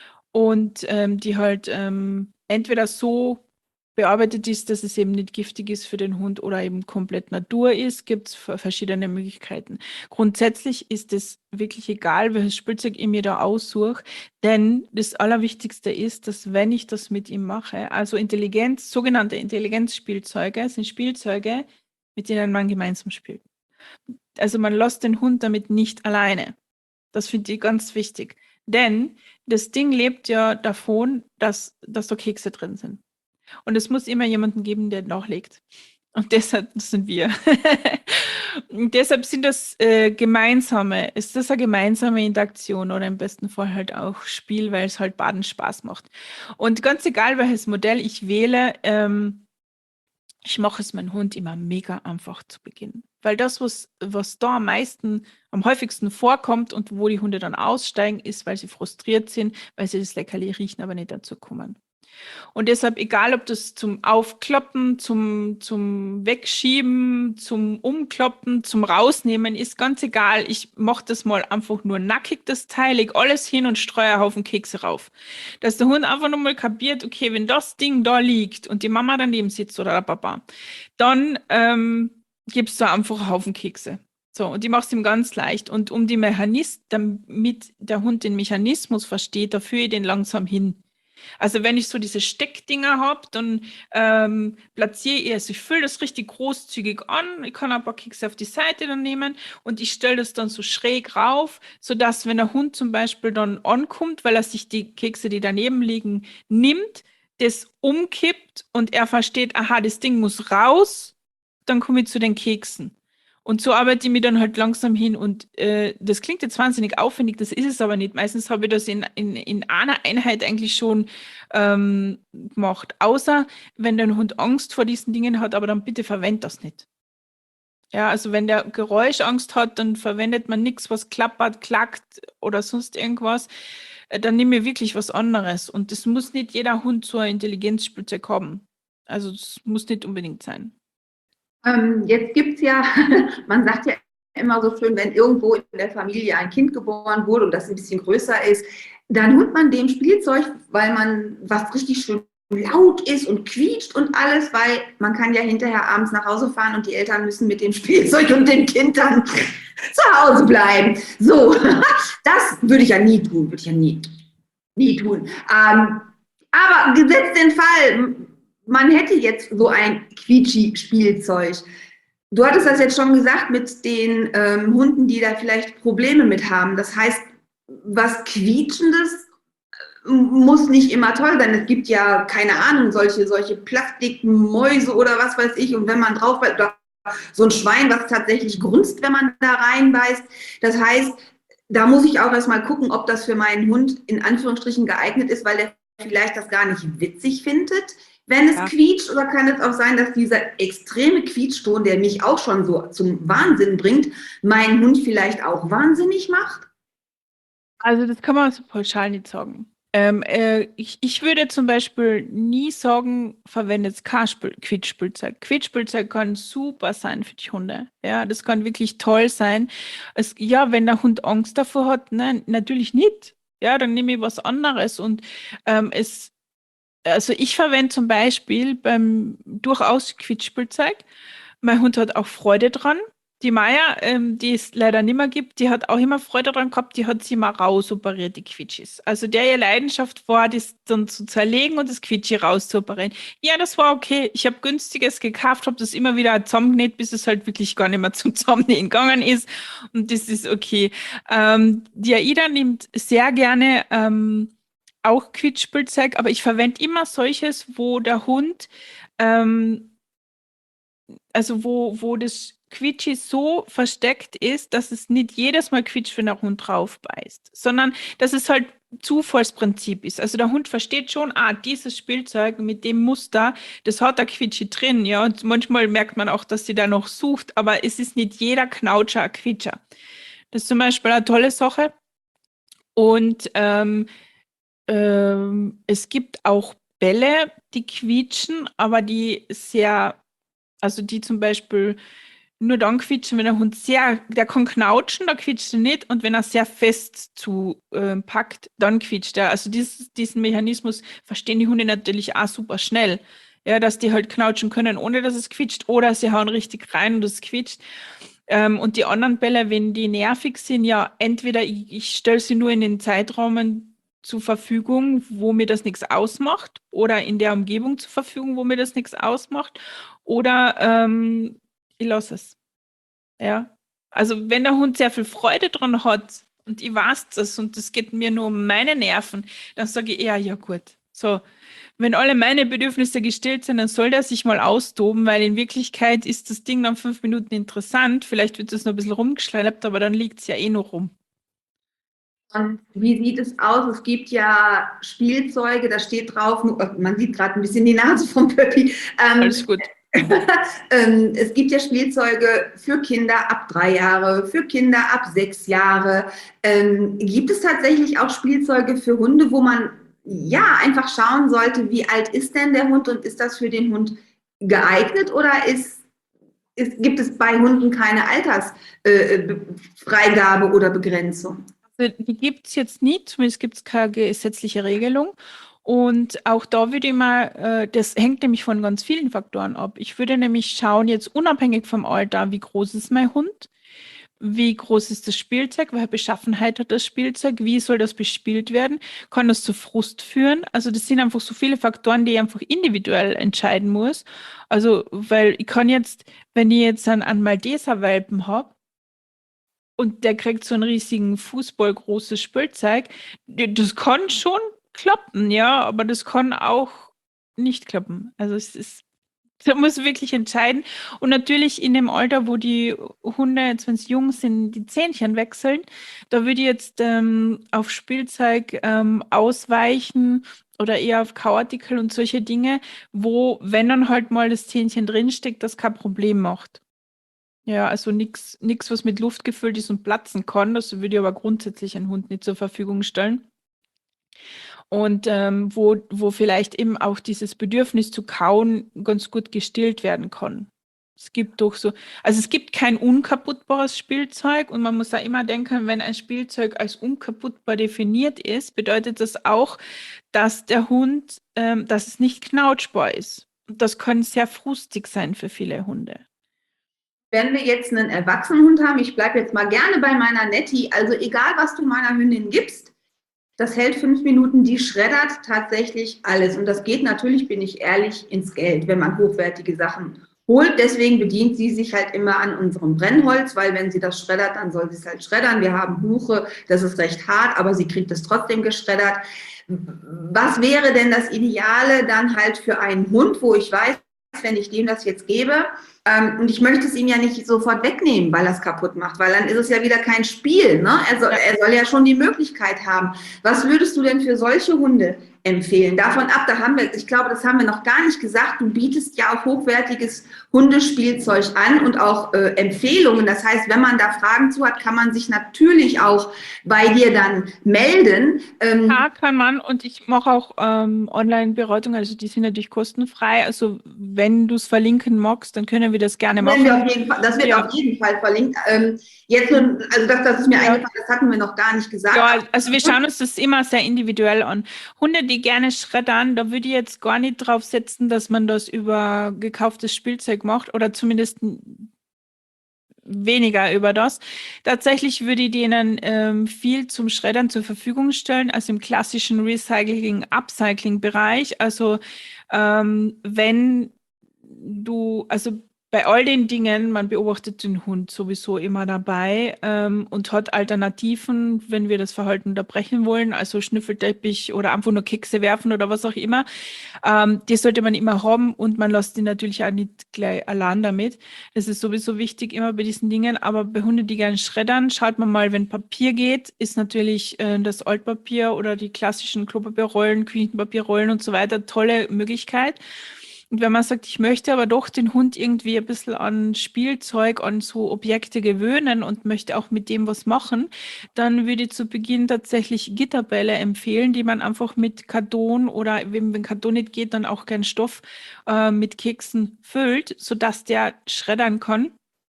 und ähm, die halt ähm, entweder so bearbeitet ist, dass es eben nicht giftig ist für den Hund oder eben komplett Natur ist, gibt es verschiedene Möglichkeiten. Grundsätzlich ist es wirklich egal, welches Spielzeug ich mir da aussuche, denn das Allerwichtigste ist, dass wenn ich das mit ihm mache, also Intelligenz, sogenannte Intelligenzspielzeuge sind Spielzeuge, mit denen man gemeinsam spielt. Also man lässt den Hund damit nicht alleine. Das finde ich ganz wichtig. Denn das Ding lebt ja davon, dass, dass da Kekse drin sind. Und es muss immer jemanden geben, der nachlegt. Und deshalb das sind wir. Und deshalb sind das äh, gemeinsame, ist das eine gemeinsame Interaktion oder im besten Fall halt auch Spiel, weil es halt baden Spaß macht. Und ganz egal, welches Modell ich wähle, ähm, ich mache es meinem Hund immer mega einfach zu Beginn. Weil das, was, was da am meisten, am häufigsten vorkommt und wo die Hunde dann aussteigen, ist, weil sie frustriert sind, weil sie das Leckerli riechen, aber nicht dazu kommen. Und deshalb, egal ob das zum Aufklappen, zum, zum Wegschieben, zum Umklappen, zum Rausnehmen ist, ganz egal. Ich mache das mal einfach nur nackig, das Teil, leg alles hin und streue einen Haufen Kekse rauf. Dass der Hund einfach nochmal kapiert, okay, wenn das Ding da liegt und die Mama daneben sitzt oder der Papa, dann ähm, gibst du einfach einen Haufen Kekse. So, und die machst ihm ganz leicht. Und um die Mechanismus, damit der Hund den Mechanismus versteht, da führe ich den langsam hin. Also wenn ich so diese Steckdinger habe, dann ähm, platziere ich, also ich fülle das richtig großzügig an, ich kann ein paar Kekse auf die Seite dann nehmen und ich stelle das dann so schräg rauf, sodass wenn der Hund zum Beispiel dann ankommt, weil er sich die Kekse, die daneben liegen, nimmt, das umkippt und er versteht, aha, das Ding muss raus, dann komme ich zu den Keksen. Und so arbeite ich mich dann halt langsam hin und äh, das klingt jetzt wahnsinnig aufwendig, das ist es aber nicht. Meistens habe ich das in, in, in einer Einheit eigentlich schon ähm, gemacht. Außer, wenn der Hund Angst vor diesen Dingen hat, aber dann bitte verwendet das nicht. Ja, also wenn der Geräuschangst hat, dann verwendet man nichts, was klappert, klackt oder sonst irgendwas. Äh, dann nehme ich wirklich was anderes. Und das muss nicht jeder Hund so ein Intelligenzspielzeug haben. Also das muss nicht unbedingt sein. Ähm, jetzt gibt es ja, man sagt ja immer so schön, wenn irgendwo in der Familie ein Kind geboren wurde und das ein bisschen größer ist, dann holt man dem Spielzeug, weil man was richtig schön laut ist und quietscht und alles, weil man kann ja hinterher abends nach Hause fahren und die Eltern müssen mit dem Spielzeug und dem Kind dann zu Hause bleiben. So, das würde ich ja nie tun, würde ich ja nie, nie tun. Ähm, aber gesetzt den Fall, man hätte jetzt so ein Quietschi-Spielzeug. Du hattest das jetzt schon gesagt mit den ähm, Hunden, die da vielleicht Probleme mit haben. Das heißt, was Quietschendes muss nicht immer toll sein. Es gibt ja, keine Ahnung, solche, solche Plastikmäuse oder was weiß ich. Und wenn man drauf beißt, oder so ein Schwein, was tatsächlich grunzt, wenn man da reinbeißt. Das heißt, da muss ich auch erstmal gucken, ob das für meinen Hund in Anführungsstrichen geeignet ist, weil der vielleicht das gar nicht witzig findet, wenn es ja. quietscht, oder kann es auch sein, dass dieser extreme Quietschton, der mich auch schon so zum Wahnsinn bringt, meinen Hund vielleicht auch wahnsinnig macht? Also das kann man so pauschal nicht sagen. Ähm, äh, ich, ich würde zum Beispiel nie sagen, verwendet kein Quietschspielzeug. Quietschspielzeug kann super sein für die Hunde. Ja, das kann wirklich toll sein. Es, ja, wenn der Hund Angst davor hat, nein, natürlich nicht. Ja, dann nehme ich was anderes. Und ähm, es Also ich verwende zum Beispiel beim durchaus Quietschspielzeug. Mein Hund hat auch Freude dran. Die Maya, ähm, die es leider nicht mehr gibt, die hat auch immer Freude dran gehabt, die hat sie mal rausoperiert, die Quietschis. Also der ihre Leidenschaft war, das dann zu zerlegen und das Quietschi rauszuoperieren. Ja, das war okay. Ich habe günstiges gekauft, habe das immer wieder zusammengenäht, bis es halt wirklich gar nicht mehr zum Zusammennähen gegangen ist. Und das ist okay. Ähm, die Aida nimmt sehr gerne ähm, auch Quietschspielzeug, aber ich verwende immer solches, wo der Hund, ähm, also wo, wo das Quietschi so versteckt ist, dass es nicht jedes Mal quietscht, wenn der Hund drauf beißt, sondern dass es halt Zufallsprinzip ist. Also der Hund versteht schon, ah, dieses Spielzeug mit dem Muster, das hat der Quietschi drin, ja, und manchmal merkt man auch, dass sie da noch sucht, aber es ist nicht jeder Knautscher ein Quietscher. Das ist zum Beispiel eine tolle Sache. Und ähm, ähm, es gibt auch Bälle, die quietschen, aber die sehr, also die zum Beispiel nur dann quietschen, wenn der Hund sehr, der kann knautschen, da quietscht er nicht, und wenn er sehr fest zu äh, packt, dann quietscht er. Also dieses, diesen Mechanismus verstehen die Hunde natürlich auch super schnell, ja, dass die halt knautschen können, ohne dass es quietscht, oder sie hauen richtig rein und es quietscht. Ähm, und die anderen Bälle, wenn die nervig sind, ja, entweder ich, ich stelle sie nur in den Zeitrahmen zur Verfügung, wo mir das nichts ausmacht, oder in der Umgebung zur Verfügung, wo mir das nichts ausmacht, oder ähm, ich lasse es. Ja. Also wenn der Hund sehr viel Freude dran hat und ich weiß das und das geht mir nur um meine Nerven, dann sage ich eher, ja gut. So, wenn alle meine Bedürfnisse gestillt sind, dann soll der sich mal austoben, weil in Wirklichkeit ist das Ding dann fünf Minuten interessant. Vielleicht wird es noch ein bisschen rumgeschleift, aber dann liegt es ja eh noch rum. Und wie sieht es aus? Es gibt ja Spielzeuge, da steht drauf, man sieht gerade ein bisschen die Nase vom Pöppi. Ähm, Alles gut. ähm, es gibt ja Spielzeuge für Kinder ab drei Jahre, für Kinder ab sechs Jahre. Ähm, gibt es tatsächlich auch Spielzeuge für Hunde, wo man ja, einfach schauen sollte, wie alt ist denn der Hund und ist das für den Hund geeignet oder ist, ist, gibt es bei Hunden keine Altersfreigabe äh, oder Begrenzung? Also die gibt es jetzt nicht, zumindest gibt es keine gesetzliche Regelung. Und auch da würde ich mal, äh, das hängt nämlich von ganz vielen Faktoren ab. Ich würde nämlich schauen, jetzt unabhängig vom Alter, wie groß ist mein Hund? Wie groß ist das Spielzeug? Welche Beschaffenheit hat das Spielzeug? Wie soll das bespielt werden? Kann das zu Frust führen? Also das sind einfach so viele Faktoren, die ich einfach individuell entscheiden muss. Also, weil ich kann jetzt, wenn ich jetzt einen, einen Malteser-Welpen habe und der kriegt so einen riesigen Fußballgroßes Spielzeug, d- das kann schon klappen, ja, aber das kann auch nicht klappen. Also es ist da muss wirklich entscheiden. Und natürlich in dem Alter, wo die Hunde, jetzt wenn sie jung sind, die Zähnchen wechseln, da würde ich jetzt ähm, auf Spielzeug ähm, ausweichen oder eher auf Kauartikel und solche Dinge, wo, wenn dann halt mal das Zähnchen drinsteckt, das kein Problem macht. Ja, also nichts, nix, was mit Luft gefüllt ist und platzen kann. Das würde ich aber grundsätzlich einen Hund nicht zur Verfügung stellen. Und ähm, wo, wo vielleicht eben auch dieses Bedürfnis zu kauen ganz gut gestillt werden kann. Es gibt doch so, also es gibt kein unkaputtbares Spielzeug und man muss da immer denken, wenn ein Spielzeug als unkaputtbar definiert ist, bedeutet das auch, dass der Hund, ähm, dass es nicht knautschbar ist. Und das kann sehr frustig sein für viele Hunde. Wenn wir jetzt einen Erwachsenenhund haben, ich bleibe jetzt mal gerne bei meiner Nettie, also egal, was du meiner Hündin gibst, das hält fünf Minuten, die schreddert tatsächlich alles. Und das geht natürlich, bin ich ehrlich, ins Geld, wenn man hochwertige Sachen holt. Deswegen bedient sie sich halt immer an unserem Brennholz, weil wenn sie das schreddert, dann soll sie es halt schreddern. Wir haben Buche, das ist recht hart, aber sie kriegt es trotzdem geschreddert. Was wäre denn das Ideale dann halt für einen Hund, wo ich weiß, wenn ich dem das jetzt gebe, ähm, und ich möchte es ihm ja nicht sofort wegnehmen, weil er es kaputt macht, weil dann ist es ja wieder kein Spiel. Ne? Er, soll, er soll ja schon die Möglichkeit haben. Was würdest du denn für solche Hunde empfehlen? Davon ab, da haben wir, ich glaube, das haben wir noch gar nicht gesagt, du bietest ja auch hochwertiges Hundespielzeug an und auch äh, Empfehlungen. Das heißt, wenn man da Fragen zu hat, kann man sich natürlich auch bei dir dann melden. Ähm, Ja, kann man und ich mache auch ähm, Online-Beratung, also die sind natürlich kostenfrei. Also wenn du es verlinken magst, dann können wir das gerne Wenn wir machen. auf jeden Fall, das wird Ja. auf jeden Fall verlinkt. Ähm, jetzt, nur- also das, das ist mir Ja. eingefallen, das hatten wir noch gar nicht gesagt. Ja, also wir schauen uns das immer sehr individuell an. Hunde, die gerne schreddern, da würde ich jetzt gar nicht drauf setzen, dass man das über gekauftes Spielzeug macht oder zumindest weniger über das. Tatsächlich würde ich denen ähm, viel zum Schreddern zur Verfügung stellen, also im klassischen Recycling-Upcycling-Bereich. Also ähm, wenn du, also bei all den Dingen, man beobachtet den Hund sowieso immer dabei ähm, und hat Alternativen, wenn wir das Verhalten unterbrechen wollen, also Schnüffelteppich oder einfach nur Kekse werfen oder was auch immer. Ähm, die sollte man immer haben und man lässt die natürlich auch nicht gleich allein damit. Das ist sowieso wichtig immer bei diesen Dingen, aber bei Hunden, die gerne schreddern, schaut man mal, wenn Papier geht, ist natürlich äh, das Altpapier oder die klassischen Klopapierrollen, Küchenpapierrollen und so weiter tolle Möglichkeit. Und wenn man sagt, ich möchte aber doch den Hund irgendwie ein bisschen an Spielzeug, an so Objekte gewöhnen und möchte auch mit dem was machen, dann würde ich zu Beginn tatsächlich Gitterbälle empfehlen, die man einfach mit Karton oder wenn, wenn Karton nicht geht, dann auch gern Stoff äh, mit Keksen füllt, sodass der schreddern kann.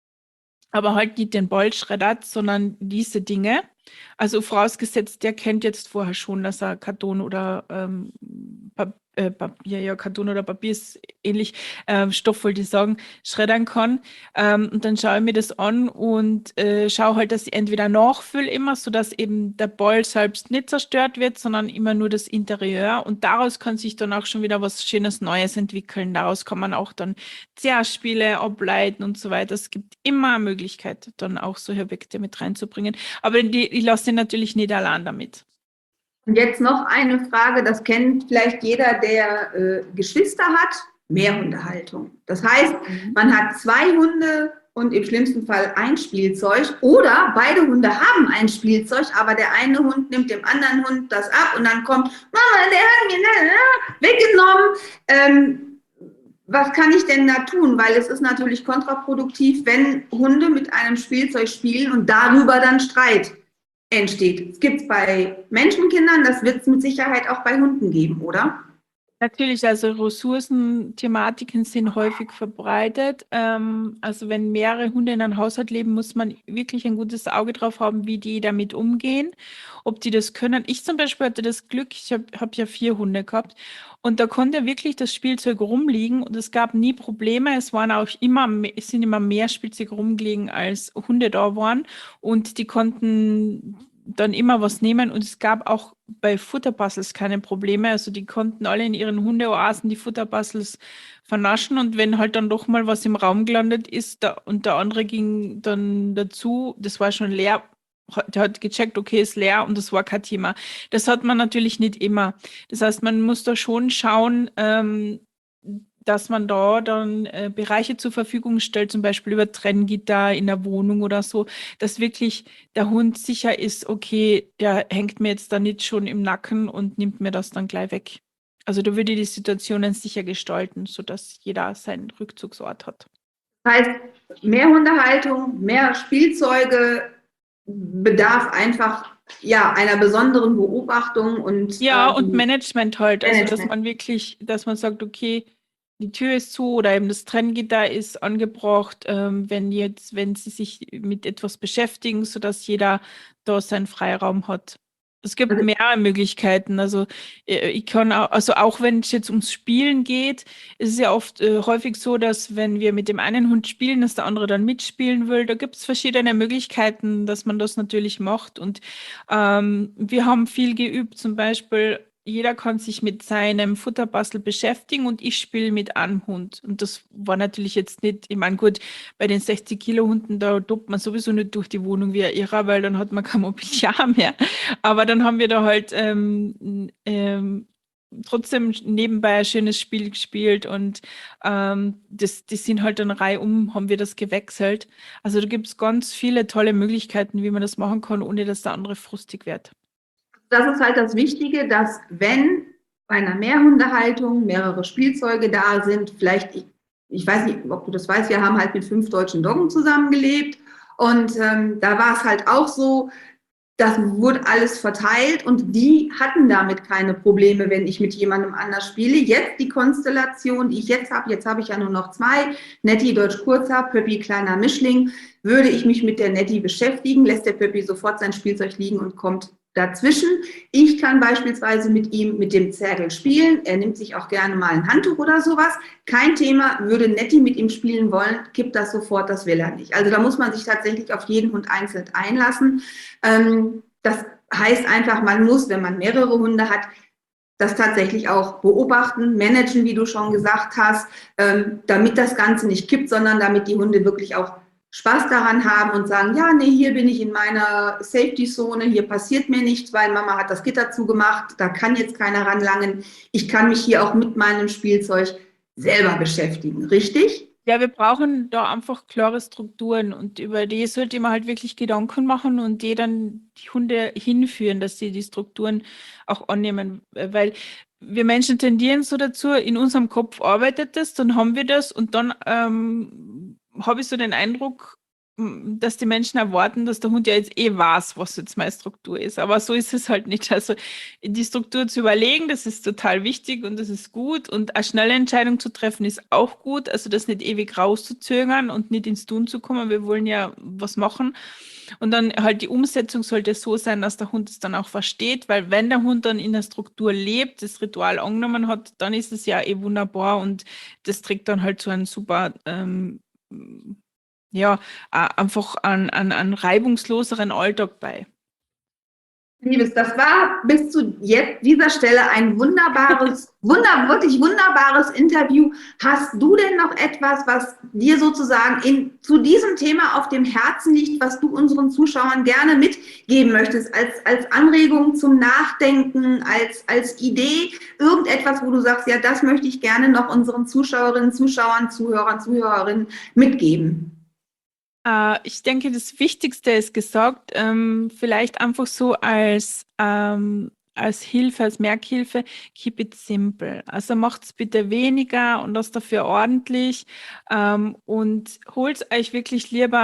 Aber halt nicht den Ball schreddert, sondern diese Dinge. Also vorausgesetzt, der kennt jetzt vorher schon, dass er Karton oder ähm, Papier, äh, Papier, ja, Karton oder Papier ist ähnlich, ähm, Stoff wollte ich sagen, schreddern kann. Ähm, und dann schaue ich mir das an und äh, schaue halt, dass ich entweder nachfülle immer, sodass eben der Ball selbst nicht zerstört wird, sondern immer nur das Interieur. Und daraus kann sich dann auch schon wieder was Schönes Neues entwickeln. Daraus kann man auch dann Zerspiele ableiten und so weiter. Es gibt immer eine Möglichkeit, dann auch solche Objekte mit reinzubringen. Aber die, ich lasse den natürlich nicht allein damit. Und jetzt noch eine Frage, das kennt vielleicht jeder, der äh, Geschwister hat, Mehrhundehaltung. Das heißt, man hat zwei Hunde und im schlimmsten Fall ein Spielzeug oder beide Hunde haben ein Spielzeug, aber der eine Hund nimmt dem anderen Hund das ab und dann kommt, Mama, der hat mir weggenommen. Ähm, was kann ich denn da tun? Weil es ist natürlich kontraproduktiv, wenn Hunde mit einem Spielzeug spielen und darüber dann Streit entsteht. Es gibt es bei Menschenkindern, das wird es mit Sicherheit auch bei Hunden geben, oder? Natürlich, also Ressourcenthematiken sind häufig verbreitet. Ähm, also wenn mehrere Hunde in einem Haushalt leben, muss man wirklich ein gutes Auge drauf haben, wie die damit umgehen, ob die das können. Ich zum Beispiel hatte das Glück, ich habe hab ja vier Hunde gehabt und da konnte wirklich das Spielzeug rumliegen und es gab nie Probleme. Es waren auch immer, me- es sind immer mehr Spielzeug rumgelegen, als Hunde da waren und die konnten dann immer was nehmen und es gab auch bei Futterpuzzles keine Probleme. Also die konnten alle in ihren Hundeoasen die Futterpuzzles vernaschen und wenn halt dann doch mal was im Raum gelandet ist da, und der andere ging dann dazu, das war schon leer, hat- der hat gecheckt, okay, ist leer und das war kein Thema. Das hat man natürlich nicht immer. Das heißt, man muss da schon schauen, ähm, dass man da dann äh, Bereiche zur Verfügung stellt, zum Beispiel über Trenngitter in der Wohnung oder so, dass wirklich der Hund sicher ist, okay, der hängt mir jetzt da nicht schon im Nacken und nimmt mir das dann gleich weg. Also da würde ich die Situationen sicher gestalten, sodass jeder seinen Rückzugsort hat. Das heißt, mehr Hundehaltung, mehr Spielzeuge bedarf einfach ja, einer besonderen Beobachtung und Ja, und ähm, Management halt, also dass Management. man wirklich, dass man sagt, okay, die Tür ist zu oder eben das Trenngitter ist angebracht, ähm, wenn jetzt, wenn sie sich mit etwas beschäftigen, sodass jeder da seinen Freiraum hat. Es gibt Also, mehrere Möglichkeiten. Also äh, ich kann auch, also auch wenn es jetzt ums Spielen geht, ist es ja oft äh, häufig so, dass wenn wir mit dem einen Hund spielen, dass der andere dann mitspielen will. Da gibt es verschiedene Möglichkeiten, dass man das natürlich macht. Und ähm, wir haben viel geübt, zum Beispiel, jeder kann sich mit seinem Futterpuzzle beschäftigen und ich spiele mit einem Hund. Und das war natürlich jetzt nicht, ich meine, gut, bei den sechzig Kilo Hunden, da tobt man sowieso nicht durch die Wohnung wie ein Irrer, weil dann hat man kein Mobiliar mehr. Aber dann haben wir da halt ähm, ähm, trotzdem nebenbei ein schönes Spiel gespielt und ähm, das, die sind halt dann reihum, haben wir das gewechselt. Also da gibt es ganz viele tolle Möglichkeiten, wie man das machen kann, ohne dass der andere frustig wird. das ist halt das Wichtige, dass wenn bei einer Mehrhundehaltung mehrere Spielzeuge da sind, vielleicht, ich, ich weiß nicht, ob du das weißt, wir haben halt mit fünf deutschen Doggen zusammengelebt und ähm, da war es halt auch so, das wurde alles verteilt und die hatten damit keine Probleme, wenn ich mit jemandem anders spiele. Jetzt die Konstellation, die ich jetzt habe, jetzt habe ich ja nur noch zwei, Nettie Deutsch Kurzer, Pöppi kleiner Mischling, würde ich mich mit der Nettie beschäftigen, lässt der Pöppi sofort sein Spielzeug liegen und kommt dazwischen. Ich kann beispielsweise mit ihm mit dem Zergel spielen, er nimmt sich auch gerne mal ein Handtuch oder sowas, kein Thema, würde Nettie mit ihm spielen wollen, kippt das sofort, das will er nicht. Also da muss man sich tatsächlich auf jeden Hund einzeln einlassen. Ähm, das heißt einfach, man muss, wenn man mehrere Hunde hat, das tatsächlich auch beobachten, managen, wie du schon gesagt hast, ähm, damit das Ganze nicht kippt, sondern damit die Hunde wirklich auch Spaß daran haben und sagen, ja, nee, hier bin ich in meiner Safety-Zone, hier passiert mir nichts, weil Mama hat das Gitter zugemacht, da kann jetzt keiner ranlangen. Ich kann mich hier auch mit meinem Spielzeug selber beschäftigen, richtig? Ja, wir brauchen da einfach klare Strukturen und über die sollte man halt wirklich Gedanken machen und die dann die Hunde hinführen, dass sie die Strukturen auch annehmen. Weil wir Menschen tendieren so dazu, in unserem Kopf arbeitet das, dann haben wir das und dann ähm, habe ich so den Eindruck, m, dass die Menschen erwarten, dass der Hund ja jetzt eh weiß, was jetzt meine Struktur ist. Aber so ist es halt nicht. Also die Struktur zu überlegen, das ist total wichtig und das ist gut. Und eine schnelle Entscheidung zu treffen ist auch gut. Also das nicht ewig rauszuzögern und nicht ins Tun zu kommen. Wir wollen ja was machen. Und dann halt die Umsetzung sollte so sein, dass der Hund es dann auch versteht, weil wenn der Hund dann in der Struktur lebt, das Ritual angenommen hat, dann ist es ja eh wunderbar und das trägt dann halt zu einem super, ähm, ja, äh, einfach an, an, an reibungsloseren Alltag bei. Liebes, das war bis zu jetzt dieser Stelle ein wunderbares, wunder, wirklich wunderbares Interview. Hast du denn noch etwas, was dir sozusagen in, zu diesem Thema auf dem Herzen liegt, was du unseren Zuschauern gerne mitgeben möchtest, als, als Anregung zum Nachdenken, als, als Idee, irgendetwas, wo du sagst, ja, das möchte ich gerne noch unseren Zuschauerinnen, Zuschauern, Zuhörern, Zuhörerinnen mitgeben? Äh, ich denke, das Wichtigste ist gesagt, ähm, vielleicht einfach so als, ähm, als Hilfe, als Merkhilfe, keep it simple. Also macht es bitte weniger und das dafür ordentlich ähm, und holt euch wirklich lieber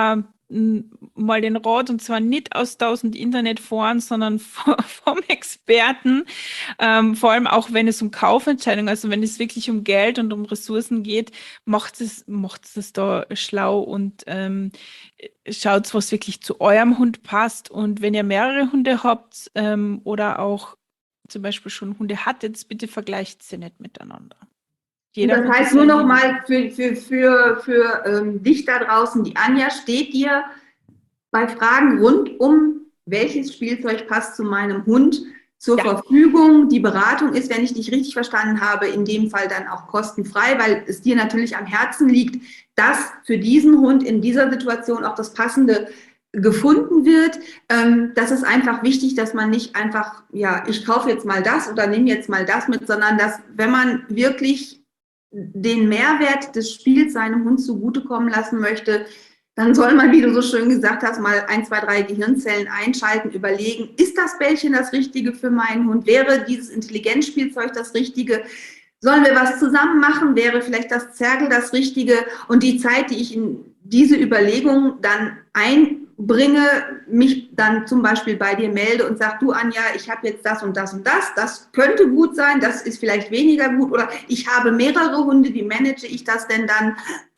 m, mal den Rat, und zwar nicht aus tausend Internetforen, sondern v- vom Experten. Ähm, vor allem auch, wenn es um Kaufentscheidungen, also wenn es wirklich um Geld und um Ressourcen geht, macht es, macht es da schlau und ähm, schaut, was wirklich zu eurem Hund passt. Und wenn ihr mehrere Hunde habt ähm, oder auch zum Beispiel schon Hunde hattet, bitte vergleicht sie nicht miteinander. Jeder Das Hund heißt ist nur ein noch Individuum. mal für, für, für, für ähm, dich da draußen, die Anja, steht dir bei Fragen rund um welches Spielzeug passt zu meinem Hund zur Ja. Verfügung. Die Beratung ist, wenn ich dich richtig verstanden habe, in dem Fall dann auch kostenfrei, weil es dir natürlich am Herzen liegt, dass für diesen Hund in dieser Situation auch das Passende gefunden wird. Ähm, das ist einfach wichtig, dass man nicht einfach, ja, ich kaufe jetzt mal das oder nehme jetzt mal das mit, sondern dass, wenn man wirklich den Mehrwert des Spiels seinem Hund zugutekommen lassen möchte, dann soll man, wie du so schön gesagt hast, mal ein, zwei, drei Gehirnzellen einschalten, überlegen, ist das Bällchen das Richtige für meinen Hund? Wäre dieses Intelligenzspielzeug das Richtige? Sollen wir was zusammen machen? Wäre vielleicht das Zergel das Richtige? Und die Zeit, die ich in diese Überlegung dann einbringe, mich dann zum Beispiel bei dir melde und sage, du Anja, ich habe jetzt das und das und das, das könnte gut sein, das ist vielleicht weniger gut, oder ich habe mehrere Hunde, wie manage ich das denn dann?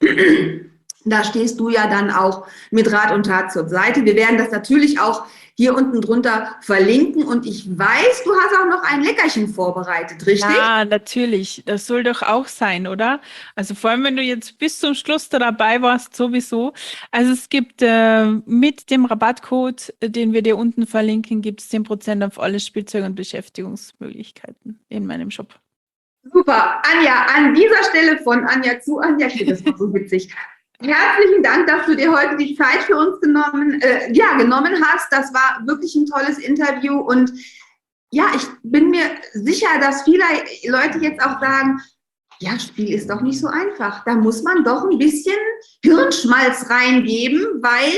Da stehst du ja dann auch mit Rat und Tat zur Seite. Wir werden das natürlich auch hier unten drunter verlinken. Und ich weiß, du hast auch noch ein Leckerchen vorbereitet, richtig? Ja, natürlich. Das soll doch auch sein, oder? Also vor allem, wenn du jetzt bis zum Schluss da dabei warst, sowieso. Also es gibt äh, mit dem Rabattcode, äh, den wir dir unten verlinken, gibt es zehn Prozent auf alle Spielzeug- und Beschäftigungsmöglichkeiten in meinem Shop. Super. Anja, an dieser Stelle von Anja zu Anja, ich finde das noch so witzig. Herzlichen Dank, dass du dir heute die Zeit für uns genommen, äh, ja, genommen hast. Das war wirklich ein tolles Interview. Und ja, ich bin mir sicher, dass viele Leute jetzt auch sagen, ja, Spiel ist doch nicht so einfach. Da muss man doch ein bisschen Hirnschmalz reingeben, weil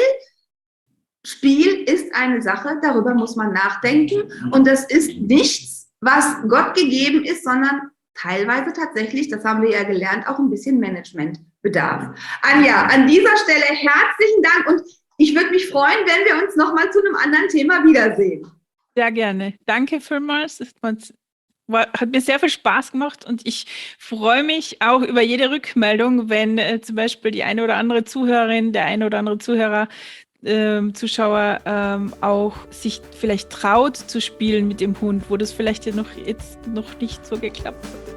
Spiel ist eine Sache, darüber muss man nachdenken. Und das ist nichts, was Gott gegeben ist, sondern teilweise tatsächlich, das haben wir ja gelernt, auch ein bisschen Managementbedarf. Anja, an dieser Stelle herzlichen Dank und ich würde mich freuen, wenn wir uns nochmal zu einem anderen Thema wiedersehen. Sehr gerne. Danke vielmals. Es war, hat mir sehr viel Spaß gemacht und ich freue mich auch über jede Rückmeldung, wenn äh, zum Beispiel die eine oder andere Zuhörerin, der eine oder andere Zuhörer, ähm, Zuschauer ähm, auch sich vielleicht traut zu spielen mit dem Hund, wo das vielleicht ja noch jetzt noch nicht so geklappt hat.